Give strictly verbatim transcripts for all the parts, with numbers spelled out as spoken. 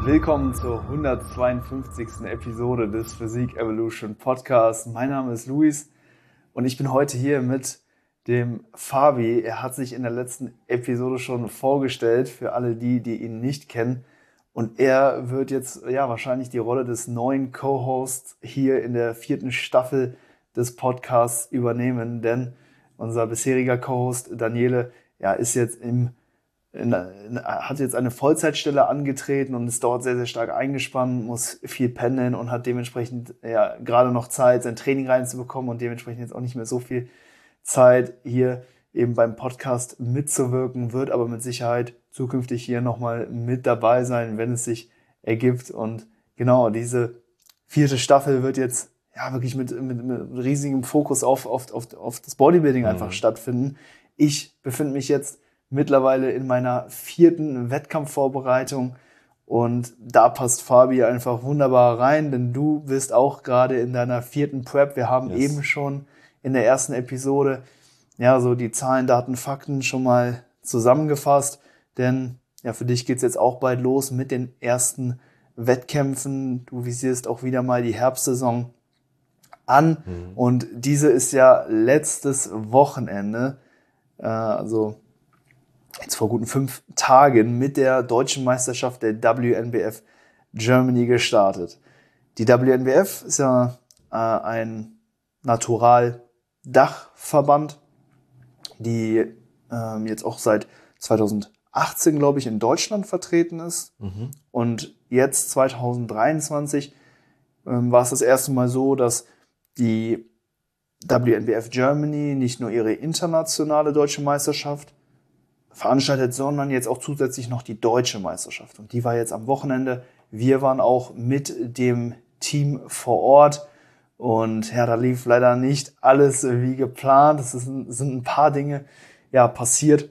Willkommen zur hundertzweiundfünfzigsten Episode des Physik Evolution Podcasts. Mein Name ist Luis und ich bin heute hier mit dem Fabi. Er hat sich in der letzten Episode schon vorgestellt, für alle die, die ihn nicht kennen. Und er wird jetzt ja wahrscheinlich die Rolle des neuen Co-Hosts hier in der vierten Staffel des Podcasts übernehmen, denn unser bisheriger Co-Host Daniele ja, ist jetzt im In, in, hat jetzt eine Vollzeitstelle angetreten und ist dort sehr, sehr stark eingespannt, muss viel pendeln und hat dementsprechend ja gerade noch Zeit, sein Training reinzubekommen und dementsprechend jetzt auch nicht mehr so viel Zeit, hier eben beim Podcast mitzuwirken, wird aber mit Sicherheit zukünftig hier nochmal mit dabei sein, wenn es sich ergibt. Und genau, diese vierte Staffel wird jetzt ja wirklich mit, mit, mit riesigem Fokus auf, auf, auf, auf das Bodybuilding mhm. einfach stattfinden. Ich befinde mich jetzt mittlerweile in meiner vierten Wettkampfvorbereitung und da passt Fabi einfach wunderbar rein, denn du bist auch gerade in deiner vierten Prep. Wir haben yes. eben schon in der ersten Episode ja so die Zahlen, Daten, Fakten schon mal zusammengefasst, denn ja für dich geht's jetzt auch bald los mit den ersten Wettkämpfen. Du visierst auch wieder mal die Herbstsaison an mhm. und diese ist ja letztes Wochenende, äh, also jetzt vor guten fünf Tagen mit der deutschen Meisterschaft der W N B F Germany gestartet. Die W N B F ist ja äh, ein Natural-Dachverband, die ähm, jetzt auch seit zweitausendachtzehn, glaube ich, in Deutschland vertreten ist. Mhm. Und jetzt zweitausenddreiundzwanzig ähm, war es das erste Mal so, dass die W N B F Germany nicht nur ihre internationale deutsche Meisterschaft veranstaltet, sondern jetzt auch zusätzlich noch die deutsche Meisterschaft. Und die war jetzt am Wochenende. Wir waren auch mit dem Team vor Ort. Und ja, da lief leider nicht alles wie geplant. Es sind ein paar Dinge ja passiert.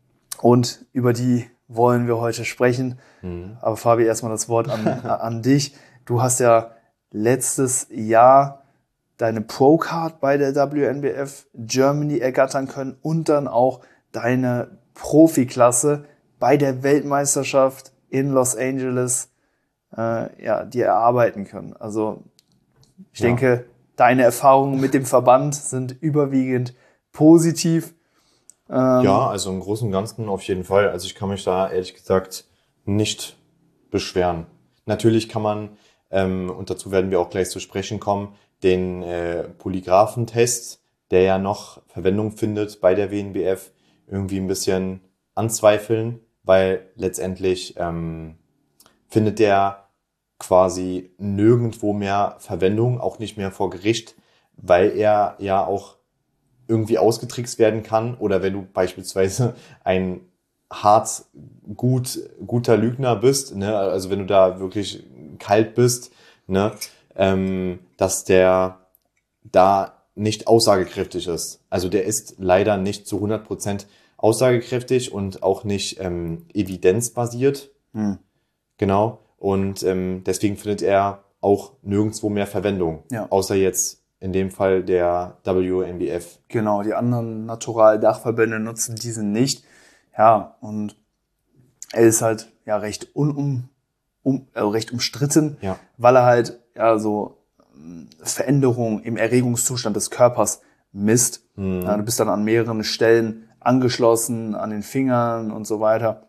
Und über die wollen wir heute sprechen. Mhm. Aber Fabi, erstmal das Wort an, an dich. Du hast ja letztes Jahr deine Pro-Card bei der W N B F Germany ergattern können und dann auch deine Profiklasse bei der Weltmeisterschaft in Los Angeles äh, ja, dir erarbeiten können. Also ich ja. denke, deine Erfahrungen mit dem Verband sind überwiegend positiv. Ähm, ja, also im Großen und Ganzen auf jeden Fall. Also ich kann mich da ehrlich gesagt nicht beschweren. Natürlich kann man, ähm, und dazu werden wir auch gleich zu sprechen kommen, den äh, Polygraphentest, der ja noch Verwendung findet bei der W N B F, irgendwie ein bisschen anzweifeln, weil letztendlich ähm, findet der quasi nirgendwo mehr Verwendung, auch nicht mehr vor Gericht, weil er ja auch irgendwie ausgetrickst werden kann oder wenn du beispielsweise ein hart gut guter Lügner bist, ne, also wenn du da wirklich kalt bist, ne, ähm, dass der da nicht aussagekräftig ist. Also der ist leider nicht zu hundert Prozent aussagekräftig und auch nicht ähm, evidenzbasiert. Hm. Genau. Und ähm, deswegen findet er auch nirgendwo mehr Verwendung. Ja. Außer jetzt in dem Fall der W N B F. Genau, die anderen Natural-Dachverbände nutzen diesen nicht. Ja, und er ist halt ja recht unum, um, äh, recht umstritten, ja. weil er halt ja so Veränderungen im Erregungszustand des Körpers misst. Mhm. Ja, du bist dann an mehreren Stellen angeschlossen, an den Fingern und so weiter.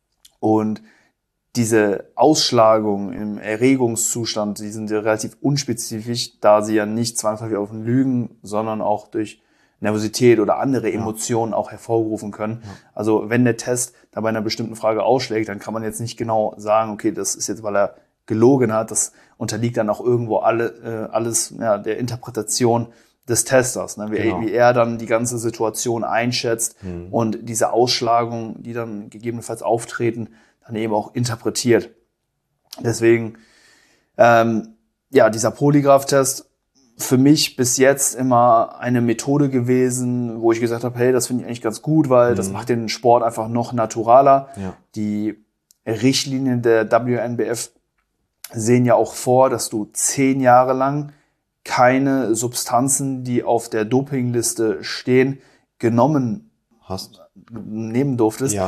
Und diese Ausschlagung im Erregungszustand, die sind ja relativ unspezifisch, da sie ja nicht zwangsläufig auf Lügen, sondern auch durch Nervosität oder andere Emotionen ja. auch hervorrufen können. Ja. Also wenn der Test da bei einer bestimmten Frage ausschlägt, dann kann man jetzt nicht genau sagen, okay, das ist jetzt, weil er gelogen hat, das unterliegt dann auch irgendwo alle, äh, alles ja, der Interpretation des Testers, ne? wie, genau. wie er dann die ganze Situation einschätzt mhm. und diese Ausschlagungen, die dann gegebenenfalls auftreten, dann eben auch interpretiert. Deswegen, ähm, ja, dieser Polygraph-Test für mich bis jetzt immer eine Methode gewesen, wo ich gesagt habe, hey, das finde ich eigentlich ganz gut, weil mhm. das macht den Sport einfach noch naturaler. Ja. Die Richtlinien der W N B F sehen ja auch vor, dass du zehn Jahre lang keine Substanzen, die auf der Dopingliste stehen, genommen hast, nehmen durftest. Ja.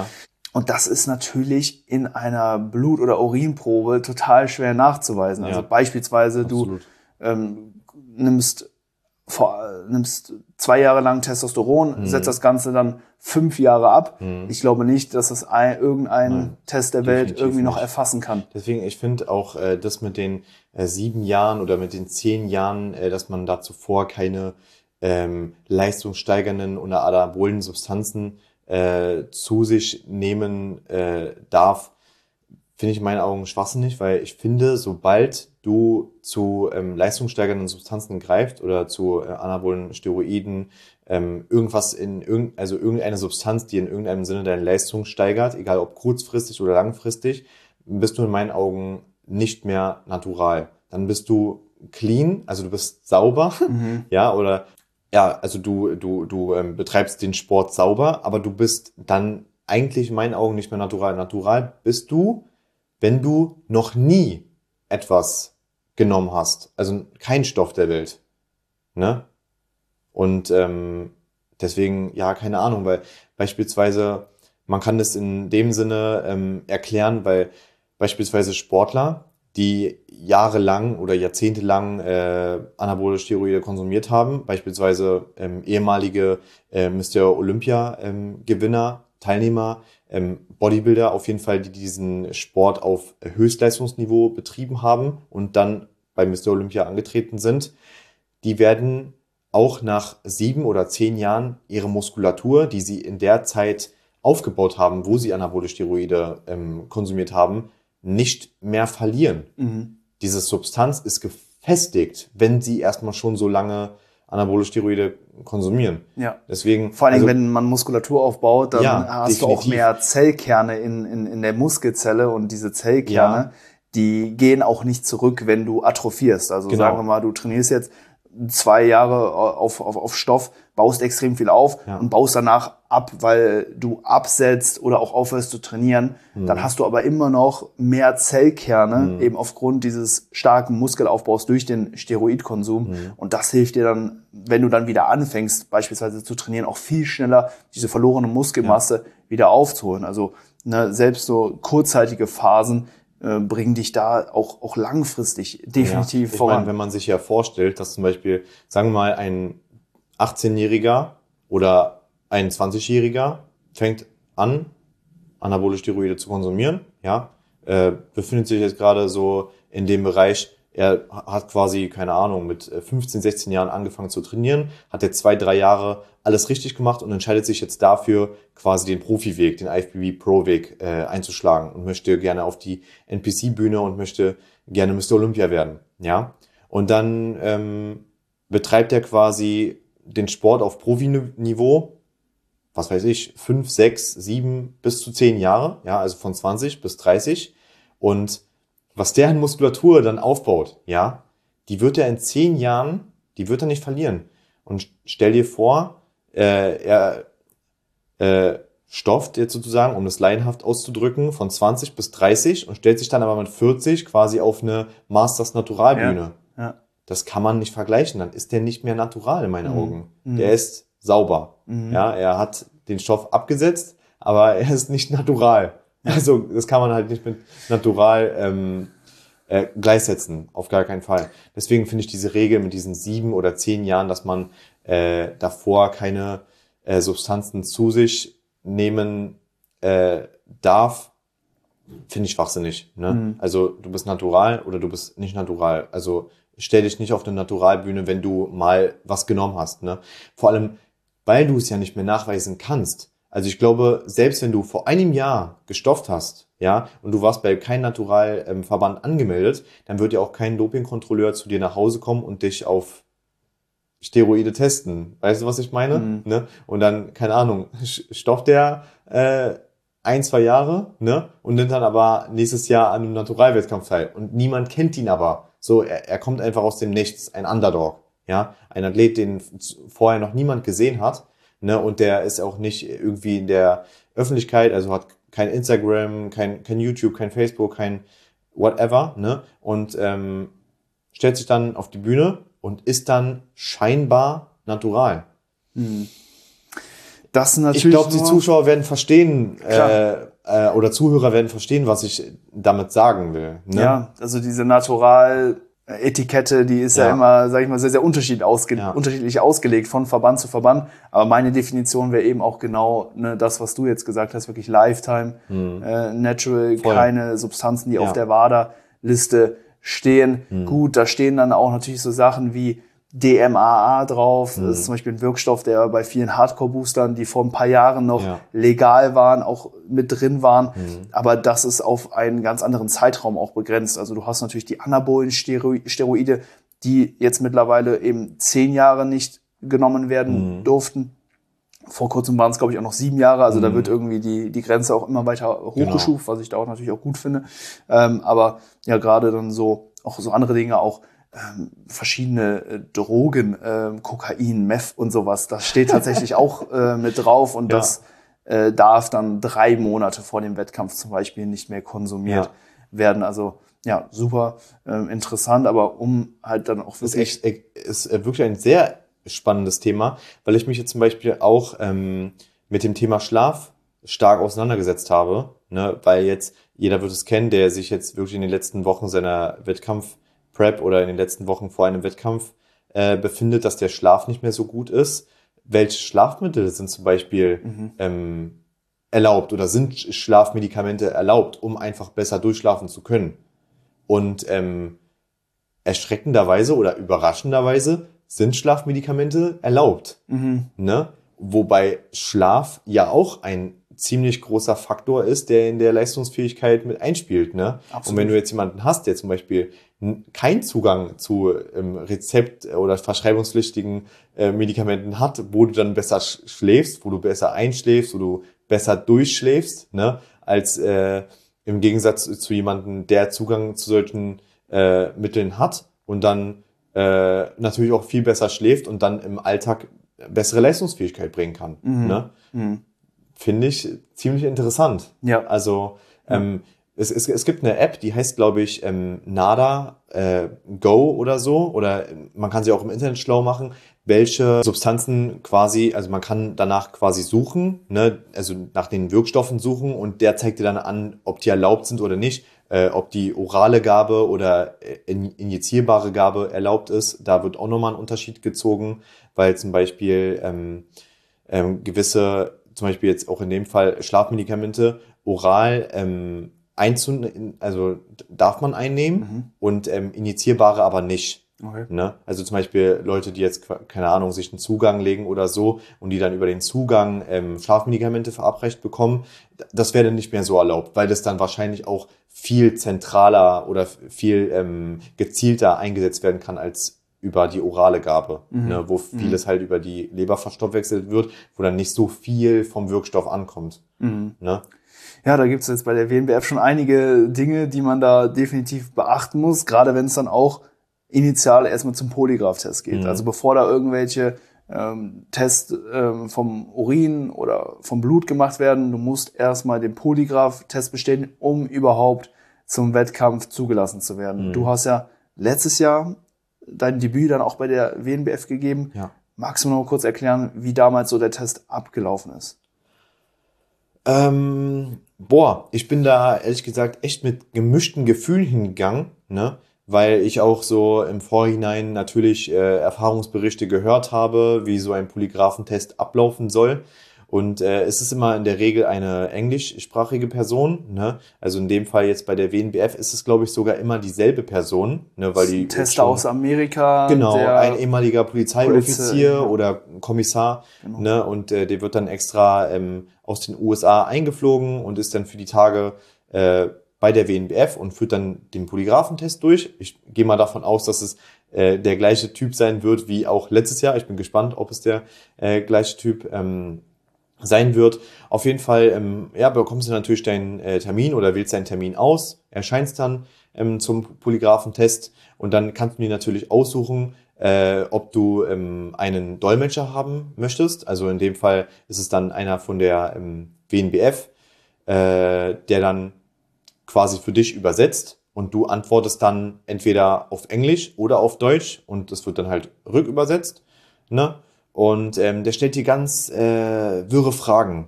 Und das ist natürlich in einer Blut- oder Urinprobe total schwer nachzuweisen. Also Ja, beispielsweise absolut. du ähm, nimmst, vor, nimmst zwei Jahre lang Testosteron, Mhm. setzt das Ganze dann fünf Jahre ab. Mhm. Ich glaube nicht, dass das ein, irgendein Nein, Test der Welt definitiv irgendwie noch nicht. erfassen kann. Deswegen, ich finde auch äh, das mit den äh, sieben Jahren oder mit den zehn Jahren, äh, dass man da zuvor keine ähm, leistungssteigernden oder anabolen Substanzen äh, zu sich nehmen äh, darf, finde ich in meinen Augen schwachsinnig, weil ich finde, sobald du zu ähm, leistungssteigernden Substanzen greifst oder zu äh, anabolen Steroiden, ähm, irgendwas in irgend, also irgendeine Substanz, die in irgendeinem Sinne deine Leistung steigert, egal ob kurzfristig oder langfristig, bist du in meinen Augen nicht mehr natural. Dann bist du clean, also du bist sauber, Mhm. ja, oder ja, also du, du, du ähm, betreibst den Sport sauber, aber du bist dann eigentlich in meinen Augen nicht mehr natural. Natural bist du, wenn du noch nie etwas genommen hast, also kein Stoff der Welt, ne? Und ähm, deswegen, ja, keine Ahnung, weil beispielsweise, man kann das in dem Sinne ähm, erklären, weil beispielsweise Sportler, die jahrelang oder jahrzehntelang äh, anabole Steroide konsumiert haben, beispielsweise ähm, ehemalige äh, Mister Olympia-Gewinner, Teilnehmer, ähm, Bodybuilder auf jeden Fall, die diesen Sport auf Höchstleistungsniveau betrieben haben und dann bei Mister Olympia angetreten sind, die werden auch nach sieben oder zehn Jahren ihre Muskulatur, die sie in der Zeit aufgebaut haben, wo sie anabole Steroide ähm, konsumiert haben, nicht mehr verlieren. Mhm. Diese Substanz ist gefestigt, wenn sie erstmal schon so lange anabole Steroide konsumieren. Ja. Deswegen, Vor allem, also, wenn man Muskulatur aufbaut, dann Ja, hast du auch definitiv. mehr Zellkerne in, in, in der Muskelzelle und diese Zellkerne, Ja. die gehen auch nicht zurück, wenn du atrophierst. Also Genau. sagen wir mal, du trainierst jetzt zwei Jahre auf, auf, auf Stoff, baust extrem viel auf Ja. und baust danach ab, weil du absetzt oder auch aufhörst zu trainieren. Mhm. Dann hast du aber immer noch mehr Zellkerne, Mhm. eben aufgrund dieses starken Muskelaufbaus durch den Steroidkonsum. Mhm. Und das hilft dir dann, wenn du dann wieder anfängst, beispielsweise zu trainieren, auch viel schneller diese verlorene Muskelmasse wieder aufzuholen. Also ne, selbst so kurzzeitige Phasen äh, bringen dich da auch, auch langfristig definitiv ja. Ich voran. meine, wenn man sich ja vorstellt, dass zum Beispiel, sagen wir mal, ein achtzehnjähriger oder ein zwanzigjähriger fängt an, anabole Steroide zu konsumieren, ja, äh, befindet sich jetzt gerade so in dem Bereich, er hat quasi, keine Ahnung, mit fünfzehn, sechzehn Jahren angefangen zu trainieren, hat jetzt zwei, drei Jahre alles richtig gemacht und entscheidet sich jetzt dafür, quasi den Profiweg, den I F B B Pro-Weg äh, einzuschlagen und möchte gerne auf die N P C-Bühne und möchte gerne Mister Olympia werden, ja. Und dann ähm, betreibt er quasi den Sport auf Profiniveau, was weiß ich, fünf, sechs, sieben bis zu zehn Jahre, ja, also von zwanzig bis dreißig. Und was der an Muskulatur dann aufbaut, ja, die wird er in zehn Jahren, die wird er nicht verlieren. Und stell dir vor, äh, er äh, stofft jetzt sozusagen, um das laienhaft auszudrücken, von zwanzig bis dreißig und stellt sich dann aber mit vierzig quasi auf eine Masters Naturalbühne. Ja, ja. Das kann man nicht vergleichen. Dann ist der nicht mehr natural in meinen Mhm. Augen. Mhm. Der ist sauber. Mhm. Ja, er hat den Stoff abgesetzt, aber er ist nicht natural. Also das kann man halt nicht mit natural ähm, äh, gleichsetzen. Auf gar keinen Fall. Deswegen finde ich diese Regel mit diesen sieben oder zehn Jahren, dass man äh, davor keine äh, Substanzen zu sich nehmen äh, darf, finde ich schwachsinnig. Ne? Mhm. Also du bist natural oder du bist nicht natural. Also stell dich nicht auf eine Naturalbühne, wenn du mal was genommen hast. Ne? Vor allem, weil du es ja nicht mehr nachweisen kannst. Also ich glaube, selbst wenn du vor einem Jahr gestofft hast, ja, und du warst bei keinem Naturalverband ähm, angemeldet, dann wird ja auch kein Dopingkontrolleur zu dir nach Hause kommen und dich auf Steroide testen. Weißt du, was ich meine? Mhm. Ne? Und dann, keine Ahnung, stofft der äh, ein, zwei Jahre, ne? Und nimmt dann aber nächstes Jahr an einem Naturalwettkampf teil. Und niemand kennt ihn aber. So, er, er kommt einfach aus dem Nichts, ein Underdog, ja? Ein Athlet, den vorher noch niemand gesehen hat, ne? Und der ist auch nicht irgendwie in der Öffentlichkeit, also hat kein Instagram, kein, kein YouTube, kein Facebook, kein whatever, ne? Und ähm, stellt sich dann auf die Bühne und ist dann scheinbar natural. Mhm. Das natürlich ich glaube, die nur- Zuschauer werden verstehen, Klar. äh, äh, oder Zuhörer werden verstehen, was ich damit sagen will. Ne? Ja, also diese Natural-Etikette, die ist ja, ja immer, sag ich mal, sehr, sehr unterschiedlich, ausge- ja. unterschiedlich ausgelegt von Verband zu Verband. Aber meine Definition wäre eben auch genau ne, das, was du jetzt gesagt hast, wirklich Lifetime, hm. äh, Natural, Voll. keine Substanzen, die ja. auf der WADA-Liste stehen. Hm. Gut, da stehen dann auch natürlich so Sachen wie D M A A drauf. Mhm. Das ist zum Beispiel ein Wirkstoff, der bei vielen Hardcore-Boostern, die vor ein paar Jahren noch ja. legal waren, auch mit drin waren. Mhm. Aber das ist auf einen ganz anderen Zeitraum auch begrenzt. Also du hast natürlich die anabolen Steroide, die jetzt mittlerweile eben zehn Jahre nicht genommen werden mhm. durften. Vor kurzem waren es, glaube ich, auch noch sieben Jahre. Also mhm. da wird irgendwie die, die Grenze auch immer weiter hochgeschuft, genau. was ich da auch natürlich auch gut finde. Ähm, aber ja, gerade dann so, auch so andere Dinge auch, Ähm, verschiedene äh, Drogen, äh, Kokain, Meth und sowas, das steht tatsächlich auch äh, mit drauf und ja. das äh, darf dann drei Monate vor dem Wettkampf zum Beispiel nicht mehr konsumiert ja. werden. Also ja, super äh, interessant, aber um halt dann auch wirklich... Das ist, echt, ist wirklich ein sehr spannendes Thema, weil ich mich jetzt zum Beispiel auch ähm, mit dem Thema Schlaf stark auseinandergesetzt habe, ne? Weil jetzt, jeder wird es kennen, der sich jetzt wirklich in den letzten Wochen seiner Wettkampf Prep oder in den letzten Wochen vor einem Wettkampf äh, befindet, dass der Schlaf nicht mehr so gut ist. Welche Schlafmittel sind zum Beispiel mhm. ähm, erlaubt oder sind Schlafmedikamente erlaubt, um einfach besser durchschlafen zu können? Und ähm, erschreckenderweise oder überraschenderweise sind Schlafmedikamente erlaubt. Mhm. Ne? Wobei Schlaf ja auch ein ziemlich großer Faktor ist, der in der Leistungsfähigkeit mit einspielt. Ne? Und wenn du jetzt jemanden hast, der zum Beispiel keinen Zugang zu ähm, Rezept- oder verschreibungspflichtigen äh, Medikamenten hat, wo du dann besser sch- schläfst, wo du besser einschläfst, wo du besser durchschläfst, ne? als äh, im Gegensatz zu jemandem, der Zugang zu solchen äh, Mitteln hat und dann äh, natürlich auch viel besser schläft und dann im Alltag bessere Leistungsfähigkeit bringen kann. Mhm. Ne? Mhm. Finde ich ziemlich interessant. Ja. Also ähm, es, es, es gibt eine App, die heißt, glaube ich, ähm, Nada äh, Go oder so. Oder man kann sie auch im Internet schlau machen, welche Substanzen quasi, also man kann danach quasi suchen, ne, also nach den Wirkstoffen suchen und der zeigt dir dann an, ob die erlaubt sind oder nicht, äh, ob die orale Gabe oder in, injizierbare Gabe erlaubt ist. Da wird auch nochmal ein Unterschied gezogen, weil zum Beispiel ähm, ähm, gewisse, zum Beispiel jetzt auch in dem Fall Schlafmedikamente, oral ähm, einzunehmen, also darf man einnehmen mhm. und ähm, injizierbare aber nicht. Okay. Ne? Also zum Beispiel Leute, die jetzt, keine Ahnung, sich einen Zugang legen oder so und die dann über den Zugang ähm, Schlafmedikamente verabreicht bekommen, das wäre dann nicht mehr so erlaubt, weil das dann wahrscheinlich auch viel zentraler oder viel ähm, gezielter eingesetzt werden kann als über die orale Gabe, mhm. ne? Wo vieles mhm. halt über die Leber verstoffwechselt wird, wo dann nicht so viel vom Wirkstoff ankommt. Mhm. Ne? Ja, da gibt es jetzt bei der W N B F schon einige Dinge, die man da definitiv beachten muss, gerade wenn es dann auch initial erstmal zum Polygraph-Test geht. Mhm. Also bevor da irgendwelche ähm, Tests ähm, vom Urin oder vom Blut gemacht werden, du musst erstmal den Polygraph-Test bestehen, um überhaupt zum Wettkampf zugelassen zu werden. Mhm. Du hast ja letztes Jahr dein Debüt dann auch bei der W N B F gegeben. Ja. Magst du noch kurz erklären, wie damals so der Test abgelaufen ist? Ähm, boah, ich bin da ehrlich gesagt echt mit gemischten Gefühlen hingegangen, ne? Weil ich auch so im Vorhinein natürlich äh, Erfahrungsberichte gehört habe, wie so ein Polygraphentest ablaufen soll. Und äh, es ist immer in der Regel eine englischsprachige Person, ne? Also in dem Fall jetzt bei der W N B F ist es, glaube ich, sogar immer dieselbe Person, ne? Weil die Tester aus Amerika. Genau, ein ehemaliger Polizeioffizier Polizei, oder Kommissar, genau. Ne? Und äh, der wird dann extra ähm, aus den U S A eingeflogen und ist dann für die Tage äh, bei der W N B F und führt dann den Polygraphentest durch. Ich gehe mal davon aus, dass es äh, der gleiche Typ sein wird wie auch letztes Jahr. Ich bin gespannt, ob es der äh, gleiche Typ ähm, sein wird. Auf jeden Fall, ähm, ja, bekommst du natürlich deinen äh, Termin oder wählst deinen Termin aus, erscheinst dann ähm, zum Polygraphentest und dann kannst du dir natürlich aussuchen, äh, ob du ähm, einen Dolmetscher haben möchtest. Also in dem Fall ist es dann einer von der ähm, W N B F, äh, der dann quasi für dich übersetzt und du antwortest dann entweder auf Englisch oder auf Deutsch und das wird dann halt rückübersetzt, ne? Und ähm, der stellt dir ganz äh, wirre Fragen.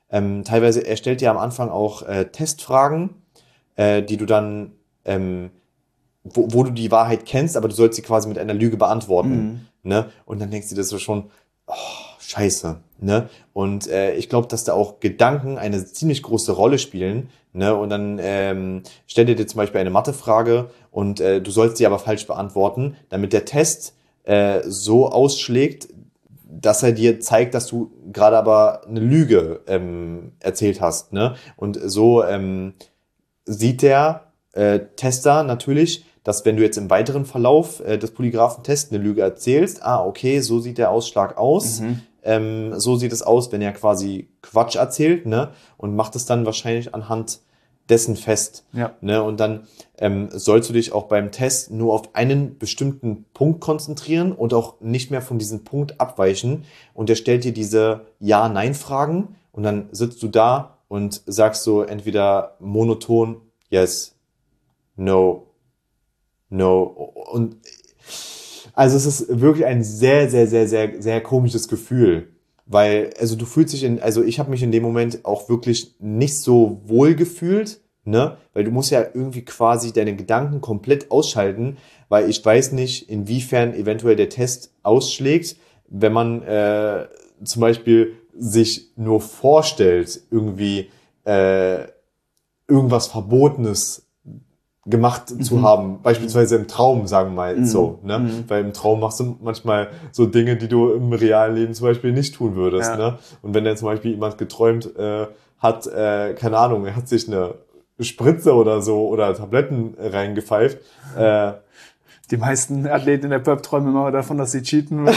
ähm, teilweise, er stellt dir am Anfang auch äh, Testfragen, äh, die du dann, ähm, wo, wo du die Wahrheit kennst, aber du sollst sie quasi mit einer Lüge beantworten. Mhm. Ne? Und dann denkst du dir so schon, oh, scheiße. Ne? Und äh, ich glaube, dass da auch Gedanken eine ziemlich große Rolle spielen. Ne? Und dann ähm, stell dir zum Beispiel eine Mathefrage und äh, du sollst sie aber falsch beantworten, damit der Test äh, so ausschlägt, dass er dir zeigt, dass du gerade aber eine Lüge ähm, erzählt hast. Ne? Und so ähm, sieht der äh, Tester natürlich, dass wenn du jetzt im weiteren Verlauf äh, des Polygraphentests eine Lüge erzählst, ah, okay, so sieht der Ausschlag aus. Mhm. Ähm, so sieht es aus, wenn er quasi Quatsch erzählt, ne? Und macht es dann wahrscheinlich anhand dessen fest. Ja. Ne? Und dann ähm, sollst du dich auch beim Test nur auf einen bestimmten Punkt konzentrieren und auch nicht mehr von diesem Punkt abweichen. Und er stellt dir diese Ja-Nein-Fragen und dann sitzt du da und sagst so entweder monoton Yes, No, No. Und also es ist wirklich ein sehr, sehr, sehr, sehr, sehr komisches Gefühl. Weil, also du fühlst dich in, also ich habe mich in dem Moment auch wirklich nicht so wohl gefühlt, ne? Weil du musst ja irgendwie quasi deine Gedanken komplett ausschalten, weil ich weiß nicht, inwiefern eventuell der Test ausschlägt, wenn man äh, zum Beispiel sich nur vorstellt, irgendwie äh, irgendwas Verbotenes gemacht mhm. zu haben, beispielsweise im Traum, sagen wir mal mhm. so, ne? Mhm. Weil im Traum machst du manchmal so Dinge, die du im realen Leben zum Beispiel nicht tun würdest, ja. ne? Und wenn dann zum Beispiel jemand geträumt äh, hat, äh, keine Ahnung, er hat sich eine Spritze oder so oder Tabletten reingepfeift, äh, die meisten Athleten in der Pub träumen immer davon, dass sie cheaten.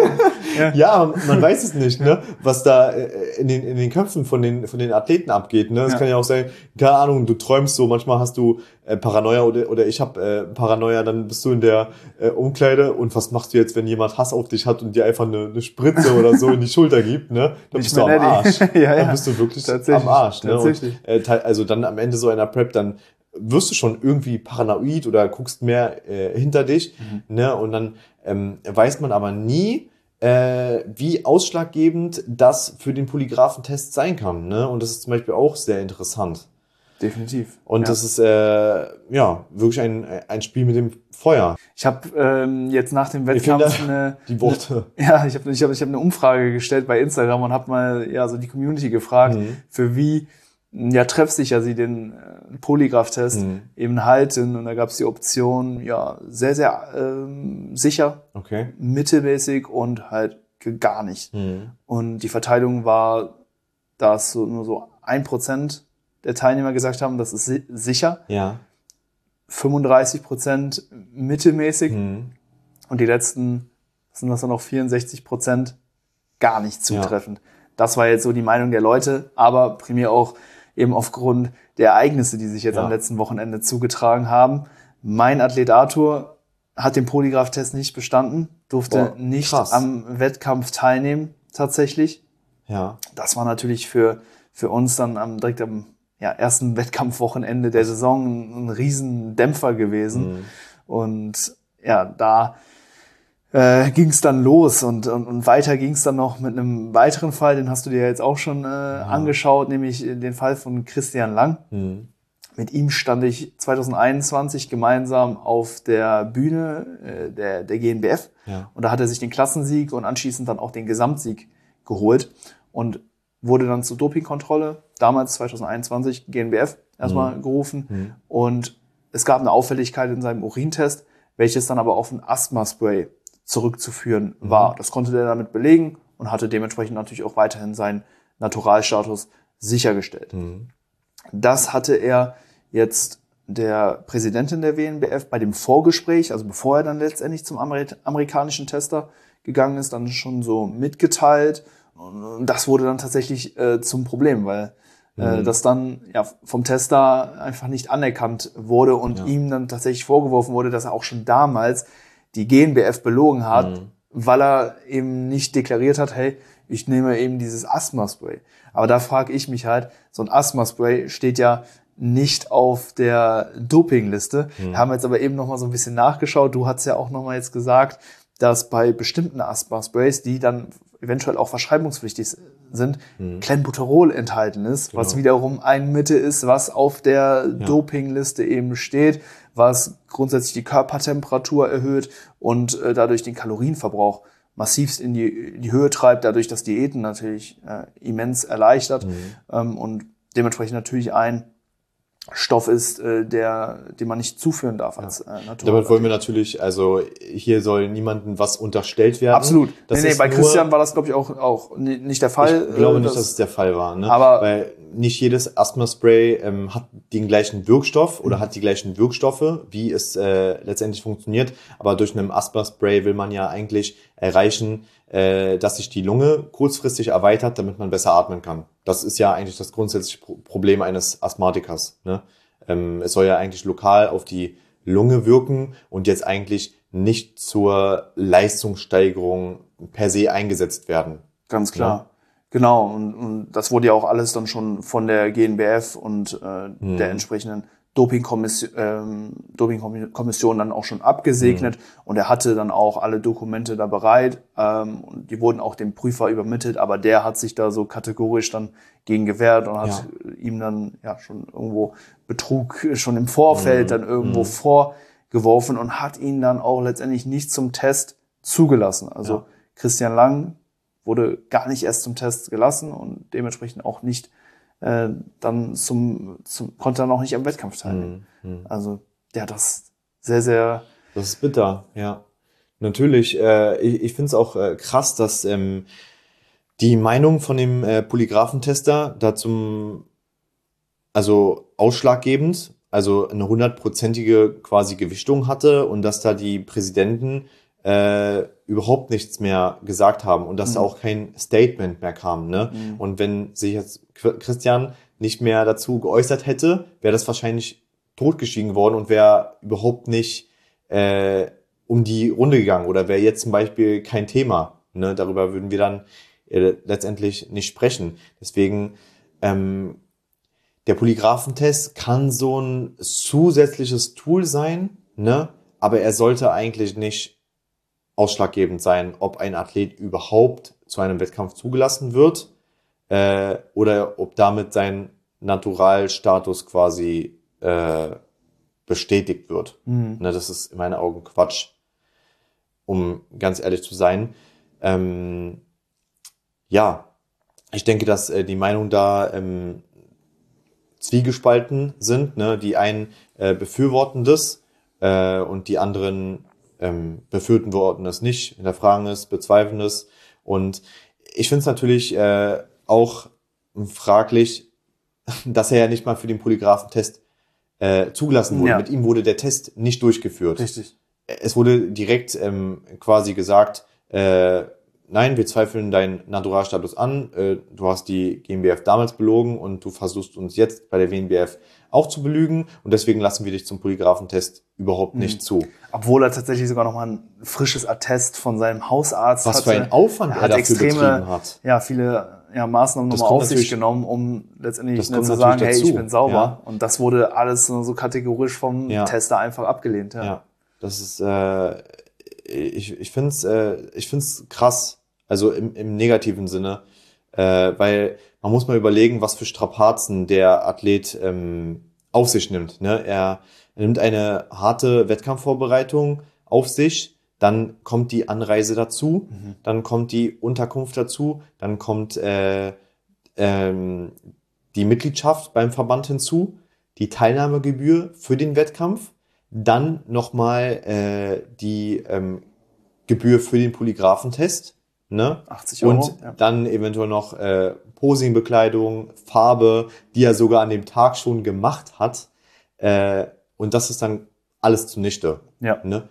ja. ja, man weiß es nicht, ne, was da in den, in den Köpfen von den, von den Athleten abgeht. Ne? Es ja. kann ja auch sein, keine Ahnung, du träumst so, manchmal hast du äh, Paranoia oder, oder ich habe äh, Paranoia, dann bist du in der äh, Umkleide und was machst du jetzt, wenn jemand Hass auf dich hat und dir einfach eine, eine Spritze oder so in die Schulter gibt, ne? Dann bist du am Arsch. ja, ja. Dann bist du wirklich am Arsch. Ne? Und, äh, also dann am Ende so einer Prep, dann wirst du schon irgendwie paranoid oder guckst mehr äh, hinter dich, mhm. ne? Und dann ähm, weiß man aber nie, äh, wie ausschlaggebend das für den Polygraphentest sein kann, ne? Und das ist zum Beispiel auch sehr interessant. Definitiv. Und ja. das ist äh, ja wirklich ein ein Spiel mit dem Feuer. Ich habe ähm, jetzt nach dem Wettkampf eine die Worte. Eine, ja, ich habe ich habe ich habe eine Umfrage gestellt bei Instagram und habe mal ja so die Community gefragt, mhm. für wie ja treffsicher sie den äh, Polygraph-Test mhm. eben halten. Und da gab es die Option, ja, sehr, sehr ähm, sicher, okay. mittelmäßig und halt gar nicht. Mhm. Und die Verteilung war, dass so, nur so ein Prozent der Teilnehmer gesagt haben, das ist si- sicher. Ja. fünfunddreißig Prozent mittelmäßig. Mhm. Und die letzten sind das dann noch vierundsechzig Prozent gar nicht zutreffend. Ja. Das war jetzt so die Meinung der Leute, aber primär auch eben aufgrund der Ereignisse, die sich jetzt ja. am letzten Wochenende zugetragen haben. Mein Athlet Arthur hat den Polygraph-Test nicht bestanden, durfte Boah, nicht krass. am Wettkampf teilnehmen, tatsächlich. Ja. Das war natürlich für, für uns dann am, direkt am ja, ersten Wettkampfwochenende der Saison ein, ein riesen Dämpfer gewesen. Mhm. Und ja, da Äh, ging es dann los und, und, und weiter ging es dann noch mit einem weiteren Fall, den hast du dir jetzt auch schon äh, ja. angeschaut, nämlich den Fall von Christian Lang. Mhm. Mit ihm stand ich zwanzig einundzwanzig gemeinsam auf der Bühne äh, der, der G N B F ja. und da hat er sich den Klassensieg und anschließend dann auch den Gesamtsieg geholt und wurde dann zur Dopingkontrolle, damals zwanzig einundzwanzig G N B F erstmal mhm. gerufen mhm. und es gab eine Auffälligkeit in seinem Urintest, welches dann aber auf ein Asthma-Spray zurückzuführen war. Mhm. Das konnte der damit belegen und hatte dementsprechend natürlich auch weiterhin seinen Naturalstatus sichergestellt. Mhm. Das hatte er jetzt der Präsidentin der W N B F bei dem Vorgespräch, also bevor er dann letztendlich zum Amer- amerikanischen Tester gegangen ist, dann schon so mitgeteilt. Und das wurde dann tatsächlich äh, zum Problem, weil äh, mhm. das dann ja vom Tester einfach nicht anerkannt wurde und ja. ihm dann tatsächlich vorgeworfen wurde, dass er auch schon damals die G N B F belogen hat, mhm. weil er eben nicht deklariert hat, hey, ich nehme eben dieses Asthma-Spray. Aber da frage ich mich halt, so ein Asthma-Spray steht ja nicht auf der Dopingliste. Mhm. Wir haben jetzt aber eben noch mal so ein bisschen nachgeschaut. Du hast ja auch noch mal jetzt gesagt, dass bei bestimmten Asthma-Sprays, die dann eventuell auch verschreibungspflichtig sind, mhm. Clenbuterol enthalten ist, genau. was wiederum ein Mittel ist, was auf der ja. Dopingliste eben steht, was grundsätzlich die Körpertemperatur erhöht und äh, dadurch den Kalorienverbrauch massivst in die, in die Höhe treibt, dadurch das Diäten natürlich äh, immens erleichtert mhm. ähm, und dementsprechend natürlich ein Stoff ist, äh, der, den man nicht zuführen darf als äh, Natur. Damit wollen wir natürlich, also hier soll niemandem was unterstellt werden. Absolut. Das nee, nee, bei Christian war das, glaube ich, auch, auch nicht der Fall. Ich glaube nicht, das, dass es der Fall war. Ne? Aber weil nicht jedes Asthma-Spray ähm, hat den gleichen Wirkstoff oder mhm. hat die gleichen Wirkstoffe, wie es äh, letztendlich funktioniert. Aber durch einen Asthma-Spray will man ja eigentlich erreichen, äh, dass sich die Lunge kurzfristig erweitert, damit man besser atmen kann. Das ist ja eigentlich das grundsätzliche Problem eines Asthmatikers. Ne? Ähm, es soll ja eigentlich lokal auf die Lunge wirken und jetzt eigentlich nicht zur Leistungssteigerung per se eingesetzt werden. Ganz klar. Ne? Genau. Und, und das wurde ja auch alles dann schon von der G N B F und äh, hm. der entsprechenden Dopingkommission, ähm, Dopingkommission dann auch schon abgesegnet. Mhm. Und er hatte dann auch alle Dokumente da bereit. Ähm, und die wurden auch dem Prüfer übermittelt. Aber der hat sich da so kategorisch dann gegen gewehrt und hat ja. ihm dann ja schon irgendwo Betrug schon im Vorfeld mhm. dann irgendwo mhm. vorgeworfen und hat ihn dann auch letztendlich nicht zum Test zugelassen. Also ja. Christian Lang wurde gar nicht erst zum Test gelassen und dementsprechend auch nicht Äh, dann zum, zum konnte er noch nicht am Wettkampf teilnehmen. Mhm. Also ja, das sehr, sehr... Das ist bitter, ja. Natürlich, äh, ich, ich finde es auch äh, krass, dass ähm, die Meinung von dem äh, Polygraphentester da zum, also ausschlaggebend, also eine hundertprozentige quasi Gewichtung hatte und dass da die Präsidenten äh, überhaupt nichts mehr gesagt haben und dass mhm. auch kein Statement mehr kam. Ne? Mhm. Und wenn sich jetzt Christian nicht mehr dazu geäußert hätte, wäre das wahrscheinlich totgeschwiegen worden und wäre überhaupt nicht äh, um die Runde gegangen oder wäre jetzt zum Beispiel kein Thema. Ne? Darüber würden wir dann äh, letztendlich nicht sprechen. Deswegen ähm, der Polygraphentest kann so ein zusätzliches Tool sein, ne? Aber er sollte eigentlich nicht ausschlaggebend sein, ob ein Athlet überhaupt zu einem Wettkampf zugelassen wird äh, oder ob damit sein Naturalstatus quasi äh, bestätigt wird. Mhm. Ne, das ist in meinen Augen Quatsch, um ganz ehrlich zu sein. Ähm, ja, ich denke, dass äh, die Meinungen da ähm, zwiegespalten sind. Ne? Die einen äh, befürworten das äh, und die anderen ähm, befürworten es nicht, hinterfragen es, bezweifeln es. Und ich finde es natürlich äh, auch fraglich, dass er ja nicht mal für den Polygraphentest äh, zugelassen wurde. Ja. Mit ihm wurde der Test nicht durchgeführt. Richtig. Es wurde direkt ähm, quasi gesagt, äh, nein, wir zweifeln deinen Naturalstatus an, äh, du hast die G N B F damals belogen und du versuchst uns jetzt bei der W N B F auch zu belügen und deswegen lassen wir dich zum Polygraphentest überhaupt nicht mhm. zu. Obwohl er tatsächlich sogar noch mal ein frisches Attest von seinem Hausarzt Was hatte. Was für ein Aufwand er, er dafür extreme, betrieben hat. Ja, viele ja, Maßnahmen nochmal auf sich genommen, um letztendlich zu sagen, hey, ich bin sauber. Ja. Und das wurde alles so kategorisch vom ja. Tester einfach abgelehnt. Ja, ja. Das ist, äh, ich, ich finde es äh, ich find's krass, also im, im negativen Sinne, äh, weil man muss mal überlegen, was für Strapazen der Athlet ähm, auf sich nimmt. Ne? Er, er nimmt eine harte Wettkampfvorbereitung auf sich, dann kommt die Anreise dazu, mhm. dann kommt die Unterkunft dazu, dann kommt äh, ähm, die Mitgliedschaft beim Verband hinzu, die Teilnahmegebühr für den Wettkampf, dann nochmal äh, die ähm, Gebühr für den Polygraphentest, ne? achtzig Euro. Und ja. dann eventuell noch äh, Posingbekleidung, Farbe, die er sogar an dem Tag schon gemacht hat. Äh, und das ist dann alles zunichte. Ja. Ne?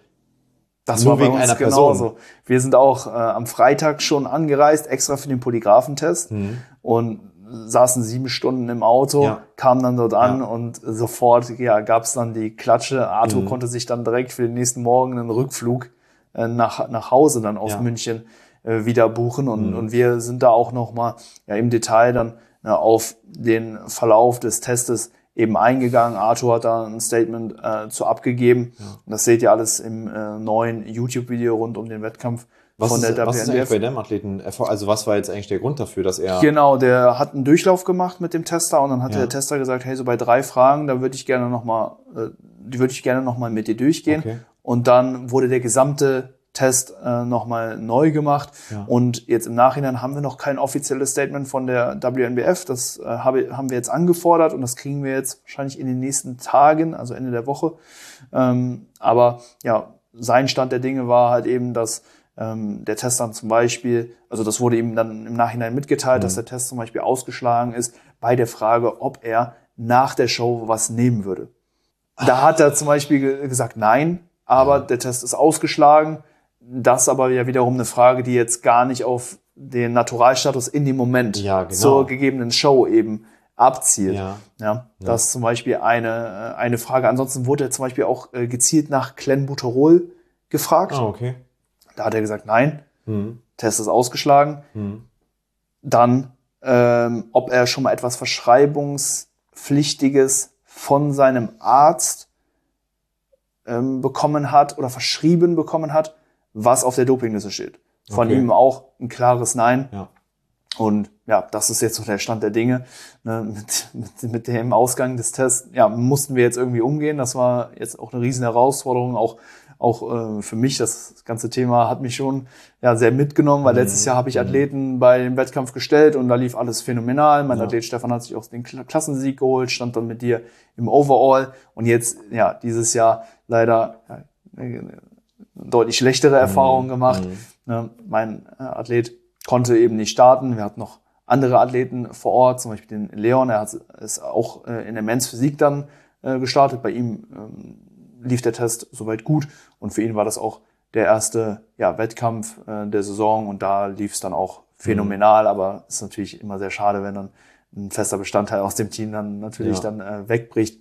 Das Nur war wegen bei uns einer Person. Genauso. Wir sind auch äh, am Freitag schon angereist, extra für den Polygraphentest mhm. und saßen sieben Stunden im Auto, ja. kamen dann dort an ja. und sofort ja, gab es dann die Klatsche. Arthur mhm. konnte sich dann direkt für den nächsten Morgen einen Rückflug äh, nach, nach Hause dann aus ja. München äh, wieder buchen und, mhm. und wir sind da auch nochmal ja, im Detail dann ja, auf den Verlauf des Testes eben eingegangen. Arthur hat da ein Statement äh, zu abgegeben. Ja. Und das seht ihr alles im äh, neuen YouTube-Video rund um den Wettkampf. Was von ist, der was W ist N B F. eigentlich bei dem Athleten? Also was war jetzt eigentlich der Grund dafür, dass er... Genau, der hat einen Durchlauf gemacht mit dem Tester und dann hat Ja. der Tester gesagt, hey, so bei drei Fragen, da würde ich gerne nochmal, äh, die würde ich gerne nochmal mit dir durchgehen. Okay. Und dann wurde der gesamte Test äh, nochmal neu gemacht. Ja. Und jetzt im Nachhinein haben wir noch kein offizielles Statement von der W N B F. Das äh, habe, haben wir jetzt angefordert und das kriegen wir jetzt wahrscheinlich in den nächsten Tagen, also Ende der Woche. Ähm, aber ja, sein Stand der Dinge war halt eben, dass ähm, der Test dann zum Beispiel, also das wurde ihm dann im Nachhinein mitgeteilt, Mhm. dass der Test zum Beispiel ausgeschlagen ist bei der Frage, ob er nach der Show was nehmen würde. Da hat er zum Beispiel ge- gesagt, nein, aber Ja. der Test ist ausgeschlagen. Das aber ja wiederum eine Frage, die jetzt gar nicht auf den Naturalstatus in dem Moment Ja, genau. zur gegebenen Show eben abzielt. Ja. Ja, das ist zum Beispiel eine, äh, eine Frage. Ansonsten wurde er zum Beispiel auch äh, gezielt nach Clenbuterol gefragt. Ah, okay. Da hat er gesagt, nein, Mhm. Test ist ausgeschlagen. Mhm. Dann, ähm, ob er schon mal etwas Verschreibungspflichtiges von seinem Arzt ähm, bekommen hat oder verschrieben bekommen hat, was auf der Dopingliste steht. Von Okay. ihm auch ein klares Nein. Ja. Und ja, das ist jetzt so der Stand der Dinge. Ne, mit, mit, mit dem Ausgang des Tests, ja, mussten wir jetzt irgendwie umgehen. Das war jetzt auch eine riesen Herausforderung, auch auch äh, für mich. Das ganze Thema hat mich schon ja sehr mitgenommen, weil Mhm. letztes Jahr habe ich Athleten bei dem Wettkampf gestellt und da lief alles phänomenal. Mein Ja. Athlet Stefan hat sich auch den Kla- Klassensieg geholt, stand dann mit dir im Overall und jetzt ja dieses Jahr leider ja, eine deutlich schlechtere Erfahrungen gemacht. Mhm. Ne, mein äh, Athlet konnte eben nicht starten. Wir hatten noch andere Athleten vor Ort, zum Beispiel den Leon, er hat, ist auch äh, in der Men's Physik dann äh, gestartet. Bei ihm ähm, lief der Test soweit gut und für ihn war das auch der erste ja, Wettkampf äh, der Saison und da lief es dann auch phänomenal, aber es ist natürlich immer sehr schade, wenn dann ein fester Bestandteil aus dem Team dann natürlich Ja. dann äh, wegbricht.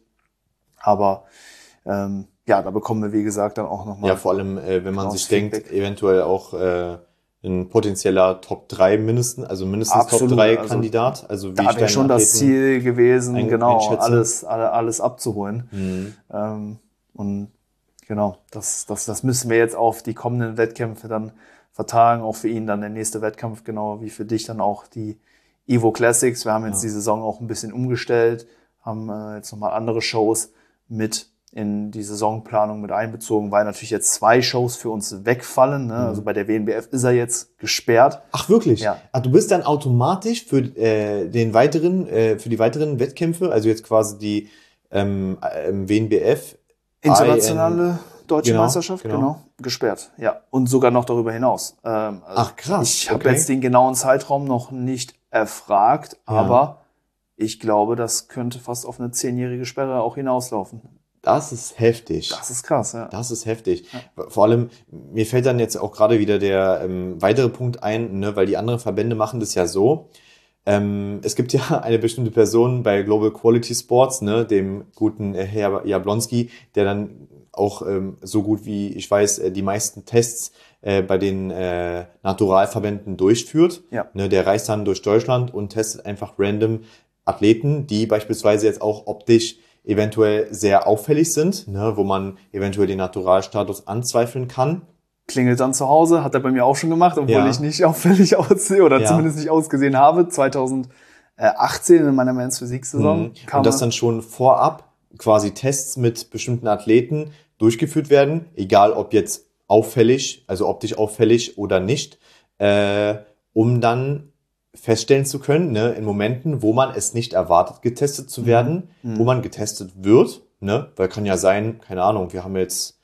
Aber ähm, ja, da bekommen wir, wie gesagt, dann auch nochmal. Ja, vor allem, äh, wenn man Genaues sich denkt, Feedback. eventuell auch äh, ein potenzieller Top drei mindestens, also mindestens Absolut, Top drei also Kandidat. Also wie Da ich wäre deinen schon das Athleten Ziel gewesen, ein- genau, einschätze. alles, alle, alles abzuholen. Mhm. Ähm, und genau, das, das, das müssen wir jetzt auf die kommenden Wettkämpfe dann vertagen. Auch für ihn dann der nächste Wettkampf, genau wie für dich dann auch die Evo Classics. Wir haben jetzt Ja. die Saison auch ein bisschen umgestellt, haben äh, jetzt nochmal andere Shows mit in die Saisonplanung mit einbezogen, weil natürlich jetzt zwei Shows für uns wegfallen. Ne? Mhm. Also bei der W N B F ist er jetzt gesperrt. Ach wirklich? Ja. Ach, du bist dann automatisch für äh, den weiteren, äh, für die weiteren Wettkämpfe, also jetzt quasi die ähm, ähm, W N B F Internationale Deutsche Genau, Meisterschaft, genau. genau. gesperrt. Ja, und sogar noch darüber hinaus. Ähm, also Ach, krass, Ich habe okay. jetzt den genauen Zeitraum noch nicht erfragt, Ja. aber ich glaube, das könnte fast auf eine zehnjährige Sperre auch hinauslaufen. Das ist heftig. Das ist krass, ja. Das ist heftig. Vor allem, mir fällt dann jetzt auch gerade wieder der ähm, weitere Punkt ein, ne, weil die anderen Verbände machen das ja so. Ähm, es gibt ja eine bestimmte Person bei Global Quality Sports, ne, dem guten äh, Herr Jablonski, der dann auch ähm, so gut wie ich weiß, äh, die meisten Tests äh, bei den äh, Naturalverbänden durchführt. Ja. Ne, der reist dann durch Deutschland und testet einfach random Athleten, die beispielsweise jetzt auch optisch eventuell sehr auffällig sind, ne, wo man eventuell den Naturalstatus anzweifeln kann. Klingelt dann zu Hause, hat er bei mir auch schon gemacht, obwohl Ja. ich nicht auffällig aussehe oder Ja. zumindest nicht ausgesehen habe. zweitausendachtzehn in meiner Men's Physik-Saison Mhm. kam Und dass er- dann schon vorab quasi Tests mit bestimmten Athleten durchgeführt werden, egal ob jetzt auffällig, also optisch auffällig oder nicht, äh, um dann feststellen zu können, ne, in Momenten, wo man es nicht erwartet, getestet zu werden, Mhm. wo man getestet wird, ne, weil kann ja sein, keine Ahnung, wir haben jetzt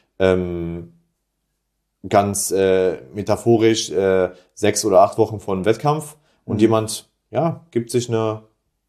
ähm, ganz äh, metaphorisch äh, sechs oder acht Wochen vor einem Wettkampf und Mhm. jemand, ja, gibt sich eine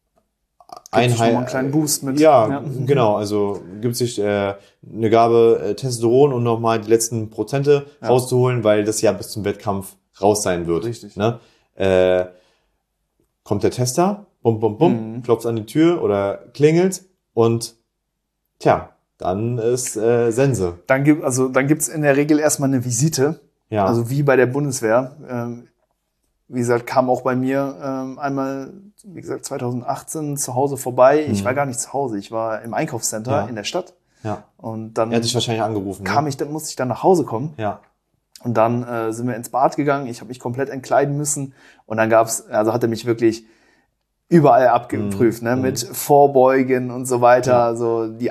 Gibt sich noch mal einen Einheit, kleinen Boost mit. Ja, Ja. genau, also gibt sich äh, eine Gabe äh, Testosteron, um nochmal die letzten Prozente Ja. rauszuholen, weil das ja bis zum Wettkampf raus sein wird. Richtig. Ne? Äh, kommt der Tester, bum, bum, bum, Mhm. klopft an die Tür oder klingelt und tja, dann ist äh, Sense. Dann gibt also dann gibt's in der Regel erstmal eine Visite, Ja. also wie bei der Bundeswehr. Ähm, wie gesagt, kam auch bei mir ähm, einmal, wie gesagt, zweitausendachtzehn zu Hause vorbei. Ich Mhm. war gar nicht zu Hause, ich war im Einkaufscenter Ja. in der Stadt ja. und dann Er hat dich wahrscheinlich angerufen. kam ne? ich, dann musste ich dann nach Hause kommen Ja. Und dann äh, sind wir ins Bad gegangen. Ich habe mich komplett entkleiden müssen. Und dann gab's, also hat er mich wirklich überall abgeprüft, mm, ne, mm. mit Vorbeugen und so weiter. Ja. Also die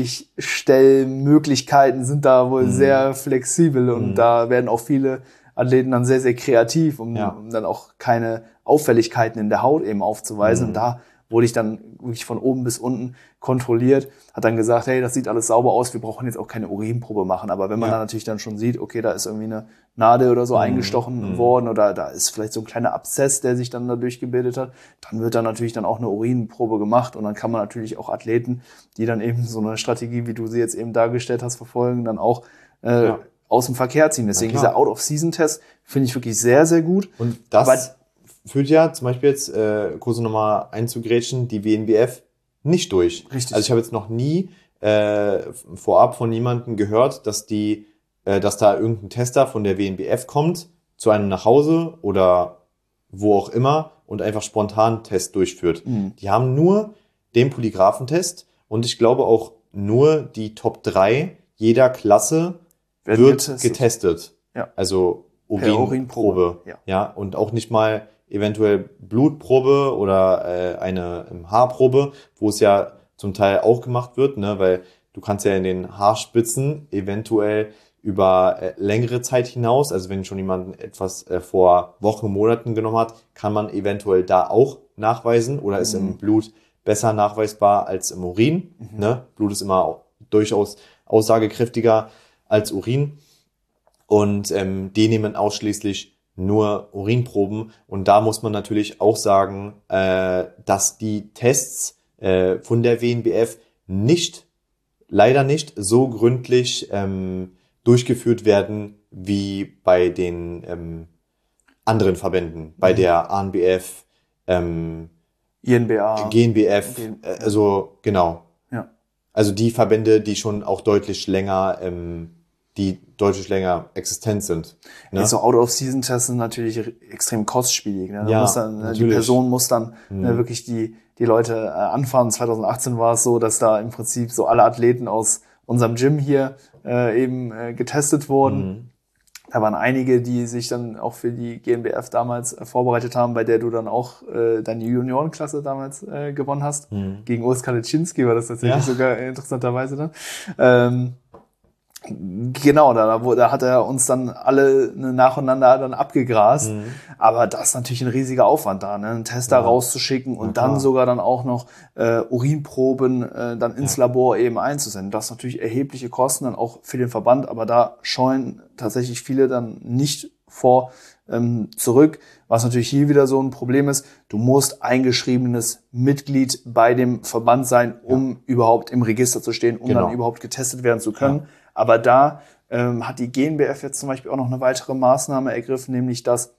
Einstichstellmöglichkeiten sind da wohl mm. sehr flexibel und mm. da werden auch viele Athleten dann sehr, sehr kreativ, um, ja. um dann auch keine Auffälligkeiten in der Haut eben aufzuweisen. Mm. Und da wurde ich dann wirklich von oben bis unten kontrolliert, hat dann gesagt, hey, das sieht alles sauber aus, wir brauchen jetzt auch keine Urinprobe machen. Aber wenn man ja. dann natürlich dann schon sieht, okay, da ist irgendwie eine Nadel oder so mm. eingestochen mm. worden oder da ist vielleicht so ein kleiner Abszess, der sich dann dadurch gebildet hat, dann wird dann natürlich dann auch eine Urinprobe gemacht und dann kann man natürlich auch Athleten, die dann eben so eine Strategie, wie du sie jetzt eben dargestellt hast, verfolgen, dann auch äh, ja. aus dem Verkehr ziehen. Deswegen dieser Out-of-Season-Test finde ich wirklich sehr, sehr gut. Und das Aber, führt ja zum Beispiel jetzt, äh, kurz nochmal einzugrätschen, die W N B F nicht durch. Richtig. Also ich habe jetzt noch nie äh, vorab von jemandem gehört, dass die, äh, dass da irgendein Tester von der W N B F kommt, zu einem nach Hause oder wo auch immer und einfach spontan einen Test durchführt. Mhm. Die haben nur den Polygraphentest und ich glaube auch nur die Top drei jeder Klasse Werden wird getestet. getestet. Ja. Also Urin, Urinprobe. Ja. ja. Und auch nicht mal eventuell Blutprobe oder äh, eine ähm, Haarprobe, wo es ja zum Teil auch gemacht wird, ne, weil du kannst ja in den Haarspitzen eventuell über äh, längere Zeit hinaus, also wenn schon jemand etwas äh, vor Wochen, Monaten genommen hat, kann man eventuell da auch nachweisen oder ist mhm. im Blut besser nachweisbar als im Urin. Mhm. Ne? Blut ist immer durchaus aussagekräftiger als Urin und ähm, die nehmen ausschließlich nur Urinproben und da muss man natürlich auch sagen, äh, dass die Tests äh, von der W N B F nicht, leider nicht so gründlich ähm, durchgeführt werden wie bei den ähm, anderen Verbänden, bei mhm. der A N B F, ähm, I N B A, G N B F, äh, also genau. Ja. Also die Verbände, die schon auch deutlich länger ähm, die deutlich länger existent sind. Ne? Ja, so Out-of-Season-Tests sind natürlich extrem kostspielig. Ne? Ja, muss dann, die Person muss dann mhm. ne, wirklich die die Leute äh, anfahren. zwanzig achtzehn war es so, dass da im Prinzip so alle Athleten aus unserem Gym hier äh, eben äh, getestet wurden. Mhm. Da waren einige, die sich dann auch für die G N B F damals äh, vorbereitet haben, bei der du dann auch äh, deine Juniorenklasse damals äh, gewonnen hast. Mhm. Gegen Urs Kalitschinski war das tatsächlich ja. sogar äh, interessanterweise dann. Ähm, Genau, da, da hat er uns dann alle nacheinander dann abgegrast. Mhm. Aber das ist natürlich ein riesiger Aufwand da, ne? Einen Tester ja. rauszuschicken und ja, dann sogar dann auch noch äh, Urinproben äh, dann ins ja. Labor eben einzusenden. Das ist natürlich erhebliche Kosten dann auch für den Verband, aber da scheuen tatsächlich viele dann nicht vor ähm, zurück. Was natürlich hier wieder so ein Problem ist, du musst eingeschriebenes Mitglied bei dem Verband sein, um ja. überhaupt im Register zu stehen, um genau. dann überhaupt getestet werden zu können. Ja. Aber da ähm, hat die G N B F jetzt zum Beispiel auch noch eine weitere Maßnahme ergriffen, nämlich dass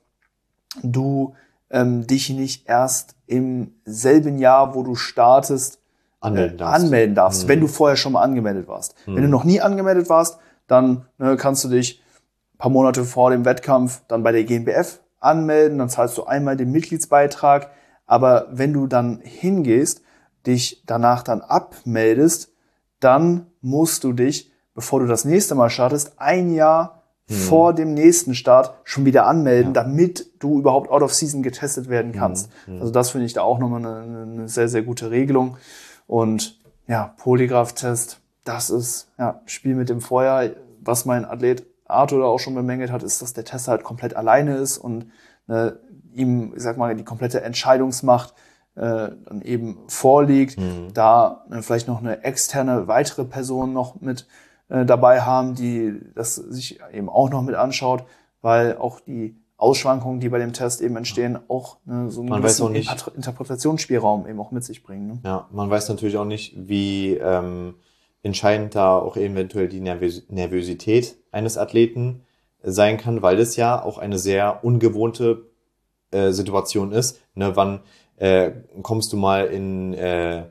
du ähm, dich nicht erst im selben Jahr, wo du startest, anmelden äh, darfst, anmelden darfst mhm. wenn du vorher schon mal angemeldet warst. Mhm. Wenn du noch nie angemeldet warst, dann ne, kannst du dich ein paar Monate vor dem Wettkampf dann bei der G N B F anmelden, dann zahlst du einmal den Mitgliedsbeitrag. Aber wenn du dann hingehst, dich danach dann abmeldest, dann musst du dich, bevor du das nächste Mal startest, ein Jahr hm. vor dem nächsten Start schon wieder anmelden, ja. damit du überhaupt out of season getestet werden kannst. Hm. Hm. Also das finde ich da auch nochmal eine, eine sehr, sehr gute Regelung. Und ja, Polygraph-Test, das ist ja Spiel mit dem Feuer. Was mein Athlet Arthur da auch schon bemängelt hat, ist, dass der Tester halt komplett alleine ist und ne, ihm, ich sag mal, die komplette Entscheidungsmacht äh, dann eben vorliegt. Hm. Da ne, vielleicht noch eine externe weitere Person noch mit dabei haben, die das sich eben auch noch mit anschaut, weil auch die Ausschwankungen, die bei dem Test eben entstehen, auch ne, so einen man gewissen nicht, Interpretationsspielraum eben auch mit sich bringen. Ne? Ja, man weiß natürlich auch nicht, wie ähm, entscheidend da auch eventuell die Nervös- Nervosität eines Athleten sein kann, weil das ja auch eine sehr ungewohnte äh, Situation ist. Ne, wann äh, kommst du mal in äh,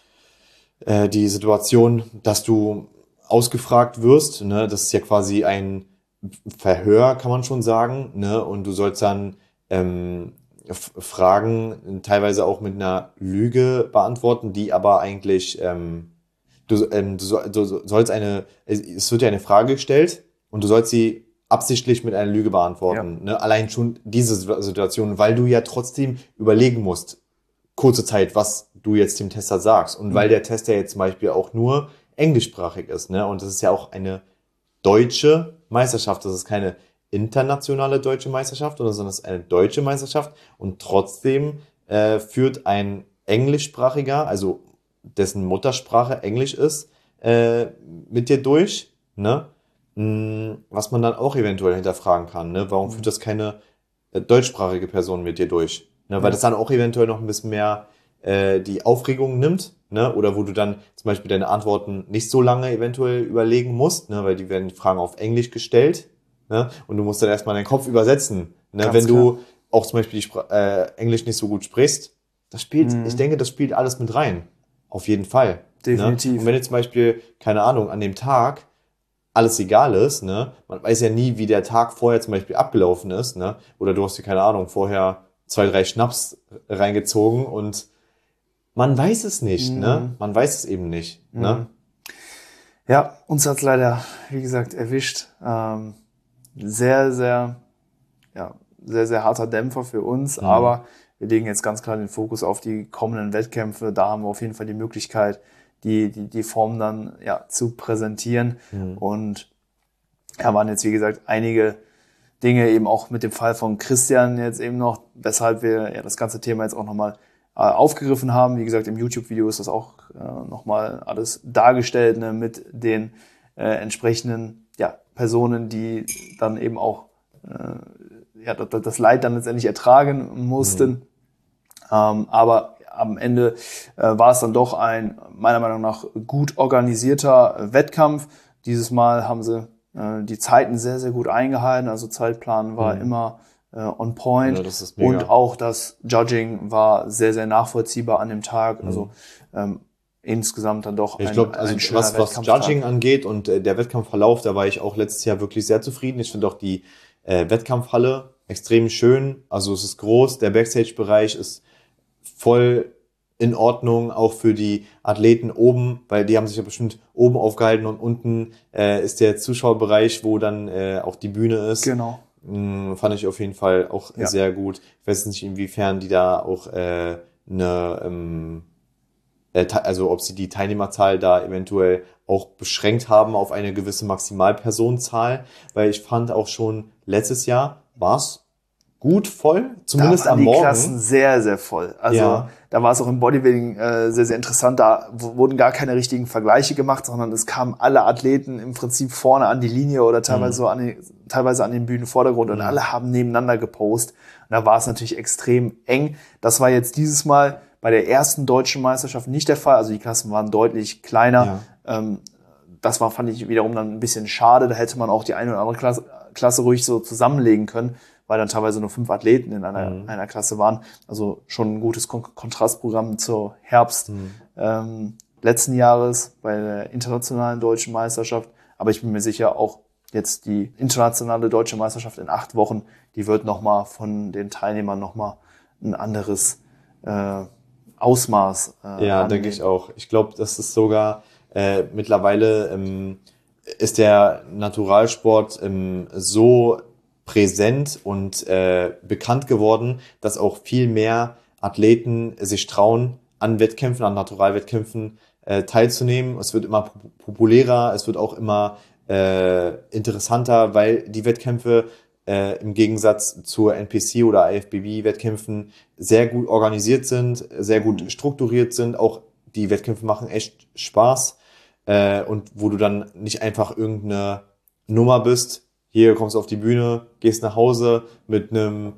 äh, die Situation, dass du ausgefragt wirst, ne, das ist ja quasi ein Verhör, kann man schon sagen, ne, und du sollst dann ähm, f- Fragen teilweise auch mit einer Lüge beantworten, die aber eigentlich, ähm, du, ähm, du, so, du sollst eine, es wird dir eine Frage gestellt und du sollst sie absichtlich mit einer Lüge beantworten. Ja. Ne? Allein schon diese Situation, weil du ja trotzdem überlegen musst, kurze Zeit, was du jetzt dem Tester sagst. Und mhm. weil der Tester jetzt zum Beispiel auch nur englischsprachig ist. Ne? Und das ist ja auch eine deutsche Meisterschaft. Das ist keine internationale deutsche Meisterschaft, sondern es ist eine deutsche Meisterschaft. Und trotzdem äh, führt ein englischsprachiger, also dessen Muttersprache Englisch ist, äh, mit dir durch. Ne? Was man dann auch eventuell hinterfragen kann. Ne? Warum mhm. führt das keine äh, deutschsprachige Person mit dir durch? Ne? Weil ja. das dann auch eventuell noch ein bisschen mehr äh, die Aufregung nimmt. Ne? Oder wo du dann zum Beispiel deine Antworten nicht so lange eventuell überlegen musst, ne? Weil die werden die Fragen auf Englisch gestellt. Ne? Und du musst dann erstmal deinen Kopf übersetzen. Ne? Wenn klar. du auch zum Beispiel die Spr- äh, Englisch nicht so gut sprichst, das spielt, mhm. ich denke, das spielt alles mit rein. Auf jeden Fall. Definitiv. Ne? Und wenn jetzt zum Beispiel, keine Ahnung, an dem Tag alles egal ist, ne, man weiß ja nie, wie der Tag vorher zum Beispiel abgelaufen ist, ne, oder du hast dir, keine Ahnung, vorher zwei, drei Schnaps reingezogen und man weiß es nicht, mhm. ne, man weiß es eben nicht, mhm. ne. Ja, uns hat's leider, wie gesagt, erwischt. Ähm, sehr, sehr, ja, sehr, sehr harter Dämpfer für uns, mhm. aber wir legen jetzt ganz klar den Fokus auf die kommenden Wettkämpfe. Da haben wir auf jeden Fall die Möglichkeit, die, die, die Form dann, ja, zu präsentieren. Mhm. Und ja, waren jetzt, wie gesagt, einige Dinge eben auch mit dem Fall von Christian jetzt eben noch, weshalb wir ja das ganze Thema jetzt auch nochmal äh, aufgegriffen haben. Wie gesagt, im YouTube-Video ist das auch äh, nochmal alles dargestellt, ne, mit den äh, entsprechenden, ja, Personen, die dann eben auch äh, ja, das, das Leid dann letztendlich ertragen mussten. Mhm. Ähm, aber am Ende äh, war es dann doch ein, meiner Meinung nach, gut organisierter äh, Wettkampf. Dieses Mal haben sie äh, die Zeiten sehr, sehr gut eingehalten. Also Zeitplan war mhm. immer äh, on point. Ja, das ist mega. Und auch das Judging war sehr, sehr nachvollziehbar an dem Tag. Mhm. Also ähm, insgesamt dann doch ich ein, glaub, also ein schöner was, was Judging angeht und äh, der Wettkampfverlauf, da war ich auch letztes Jahr wirklich sehr zufrieden. Ich finde auch die äh, Wettkampfhalle extrem schön. Also es ist groß, der Backstage-Bereich ist voll in Ordnung, auch für die Athleten oben, weil die haben sich ja bestimmt oben aufgehalten und unten äh, ist der Zuschauerbereich, wo dann äh, auch die Bühne ist. Genau. Hm, fand ich auf jeden Fall auch ja. sehr gut. Ich weiß nicht, inwiefern die da auch äh, eine, ähm, äh, also ob sie die Teilnehmerzahl da eventuell auch beschränkt haben auf eine gewisse Maximalpersonenzahl, weil ich fand auch schon letztes Jahr war es gut voll, zumindest da waren am Morgen. Die Klassen sehr, sehr voll. Also ja. da war es auch im Bodybuilding äh, sehr, sehr interessant. Da w- wurden gar keine richtigen Vergleiche gemacht, sondern es kamen alle Athleten im Prinzip vorne an die Linie oder teilweise, mhm. so an die, teilweise an den Bühnenvordergrund und mhm. alle haben nebeneinander gepostet. Und da war es natürlich extrem eng. Das war jetzt dieses Mal bei der ersten deutschen Meisterschaft nicht der Fall. Also die Klassen waren deutlich kleiner. Ja. Ähm, das war, fand ich wiederum dann ein bisschen schade. Da hätte man auch die eine oder andere Klasse, Klasse ruhig so zusammenlegen können, weil dann teilweise nur fünf Athleten in einer, mhm. einer Klasse waren. Also schon ein gutes Kon- Kontrastprogramm zur Herbst mhm. ähm, letzten Jahres bei der internationalen deutschen Meisterschaft. Aber ich bin mir sicher, auch jetzt die internationale deutsche Meisterschaft in acht Wochen, die wird nochmal von den Teilnehmern nochmal ein anderes äh, Ausmaß äh, Ja, angehen. Denke ich auch. Ich glaube, das ist sogar äh, mittlerweile ähm, ist der Naturalsport ähm, so präsent und äh, bekannt geworden, dass auch viel mehr Athleten sich trauen, an Wettkämpfen, an Naturalwettkämpfen äh, teilzunehmen. Es wird immer populärer, es wird auch immer äh, interessanter, weil die Wettkämpfe äh, im Gegensatz zur N P C oder I F B B-Wettkämpfen sehr gut organisiert sind, sehr gut strukturiert sind. Auch die Wettkämpfe machen echt Spaß äh, und wo du dann nicht einfach irgendeine Nummer bist, hier kommst du auf die Bühne, gehst nach Hause mit einem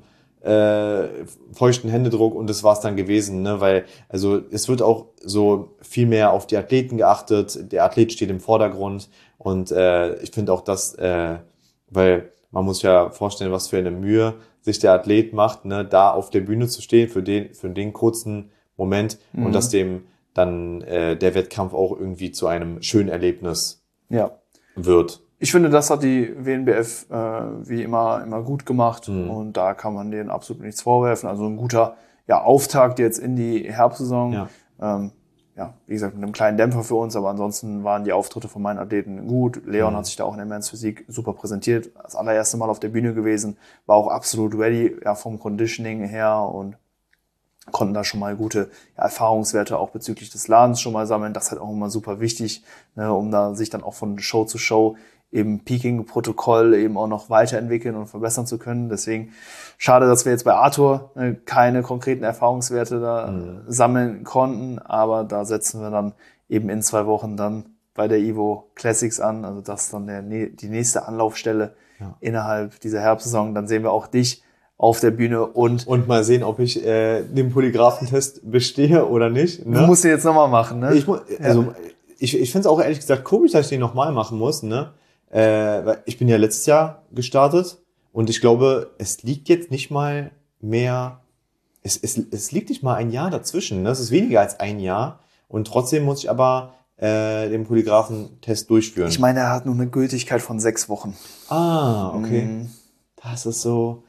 äh, feuchten Händedruck und das war's dann gewesen, ne? Weil also es wird auch so viel mehr auf die Athleten geachtet, der Athlet steht im Vordergrund und äh, ich finde auch das, äh, weil man muss ja vorstellen, was für eine Mühe sich der Athlet macht, ne? Da auf der Bühne zu stehen für den für den kurzen Moment mhm. und dass dem dann äh, der Wettkampf auch irgendwie zu einem schönen Erlebnis ja. wird. Ich finde, das hat die W N B F äh, wie immer immer gut gemacht mhm. und da kann man denen absolut nichts vorwerfen. Also ein guter ja, Auftakt jetzt in die Herbstsaison. Ja. Ähm, ja, wie gesagt, mit einem kleinen Dämpfer für uns, aber ansonsten waren die Auftritte von meinen Athleten gut. Leon mhm. hat sich da auch in der Men's Physik super präsentiert, das allererste Mal auf der Bühne gewesen, war auch absolut ready, ja, vom Conditioning her und konnten da schon mal gute ja, Erfahrungswerte auch bezüglich des Ladens schon mal sammeln. Das ist halt auch immer super wichtig, ne, um da sich dann auch von Show zu Show im Peaking-Protokoll eben auch noch weiterentwickeln und verbessern zu können. Deswegen schade, dass wir jetzt bei Arthur ne, keine konkreten Erfahrungswerte da mhm. sammeln konnten, aber da setzen wir dann eben in zwei Wochen dann bei der Evo Classics an. Also das ist dann der, die nächste Anlaufstelle ja. innerhalb dieser Herbstsaison. Dann sehen wir auch dich auf der Bühne und... Und mal sehen, ob ich äh, den Polygraphentest bestehe oder nicht. Ne? Du musst den jetzt nochmal machen, ne? Ich, also, ja. ich, ich finde es auch ehrlich gesagt komisch, dass ich den nochmal machen muss, ne? Äh, weil ich bin ja letztes Jahr gestartet und ich glaube, es liegt jetzt nicht mal mehr, es, es, es liegt nicht mal ein Jahr dazwischen, ne? Es ist weniger als ein Jahr und trotzdem muss ich aber äh, den Polygraphentest durchführen. Ich meine, er hat nur eine Gültigkeit von sechs Wochen. Ah, okay. Mm. Das ist so...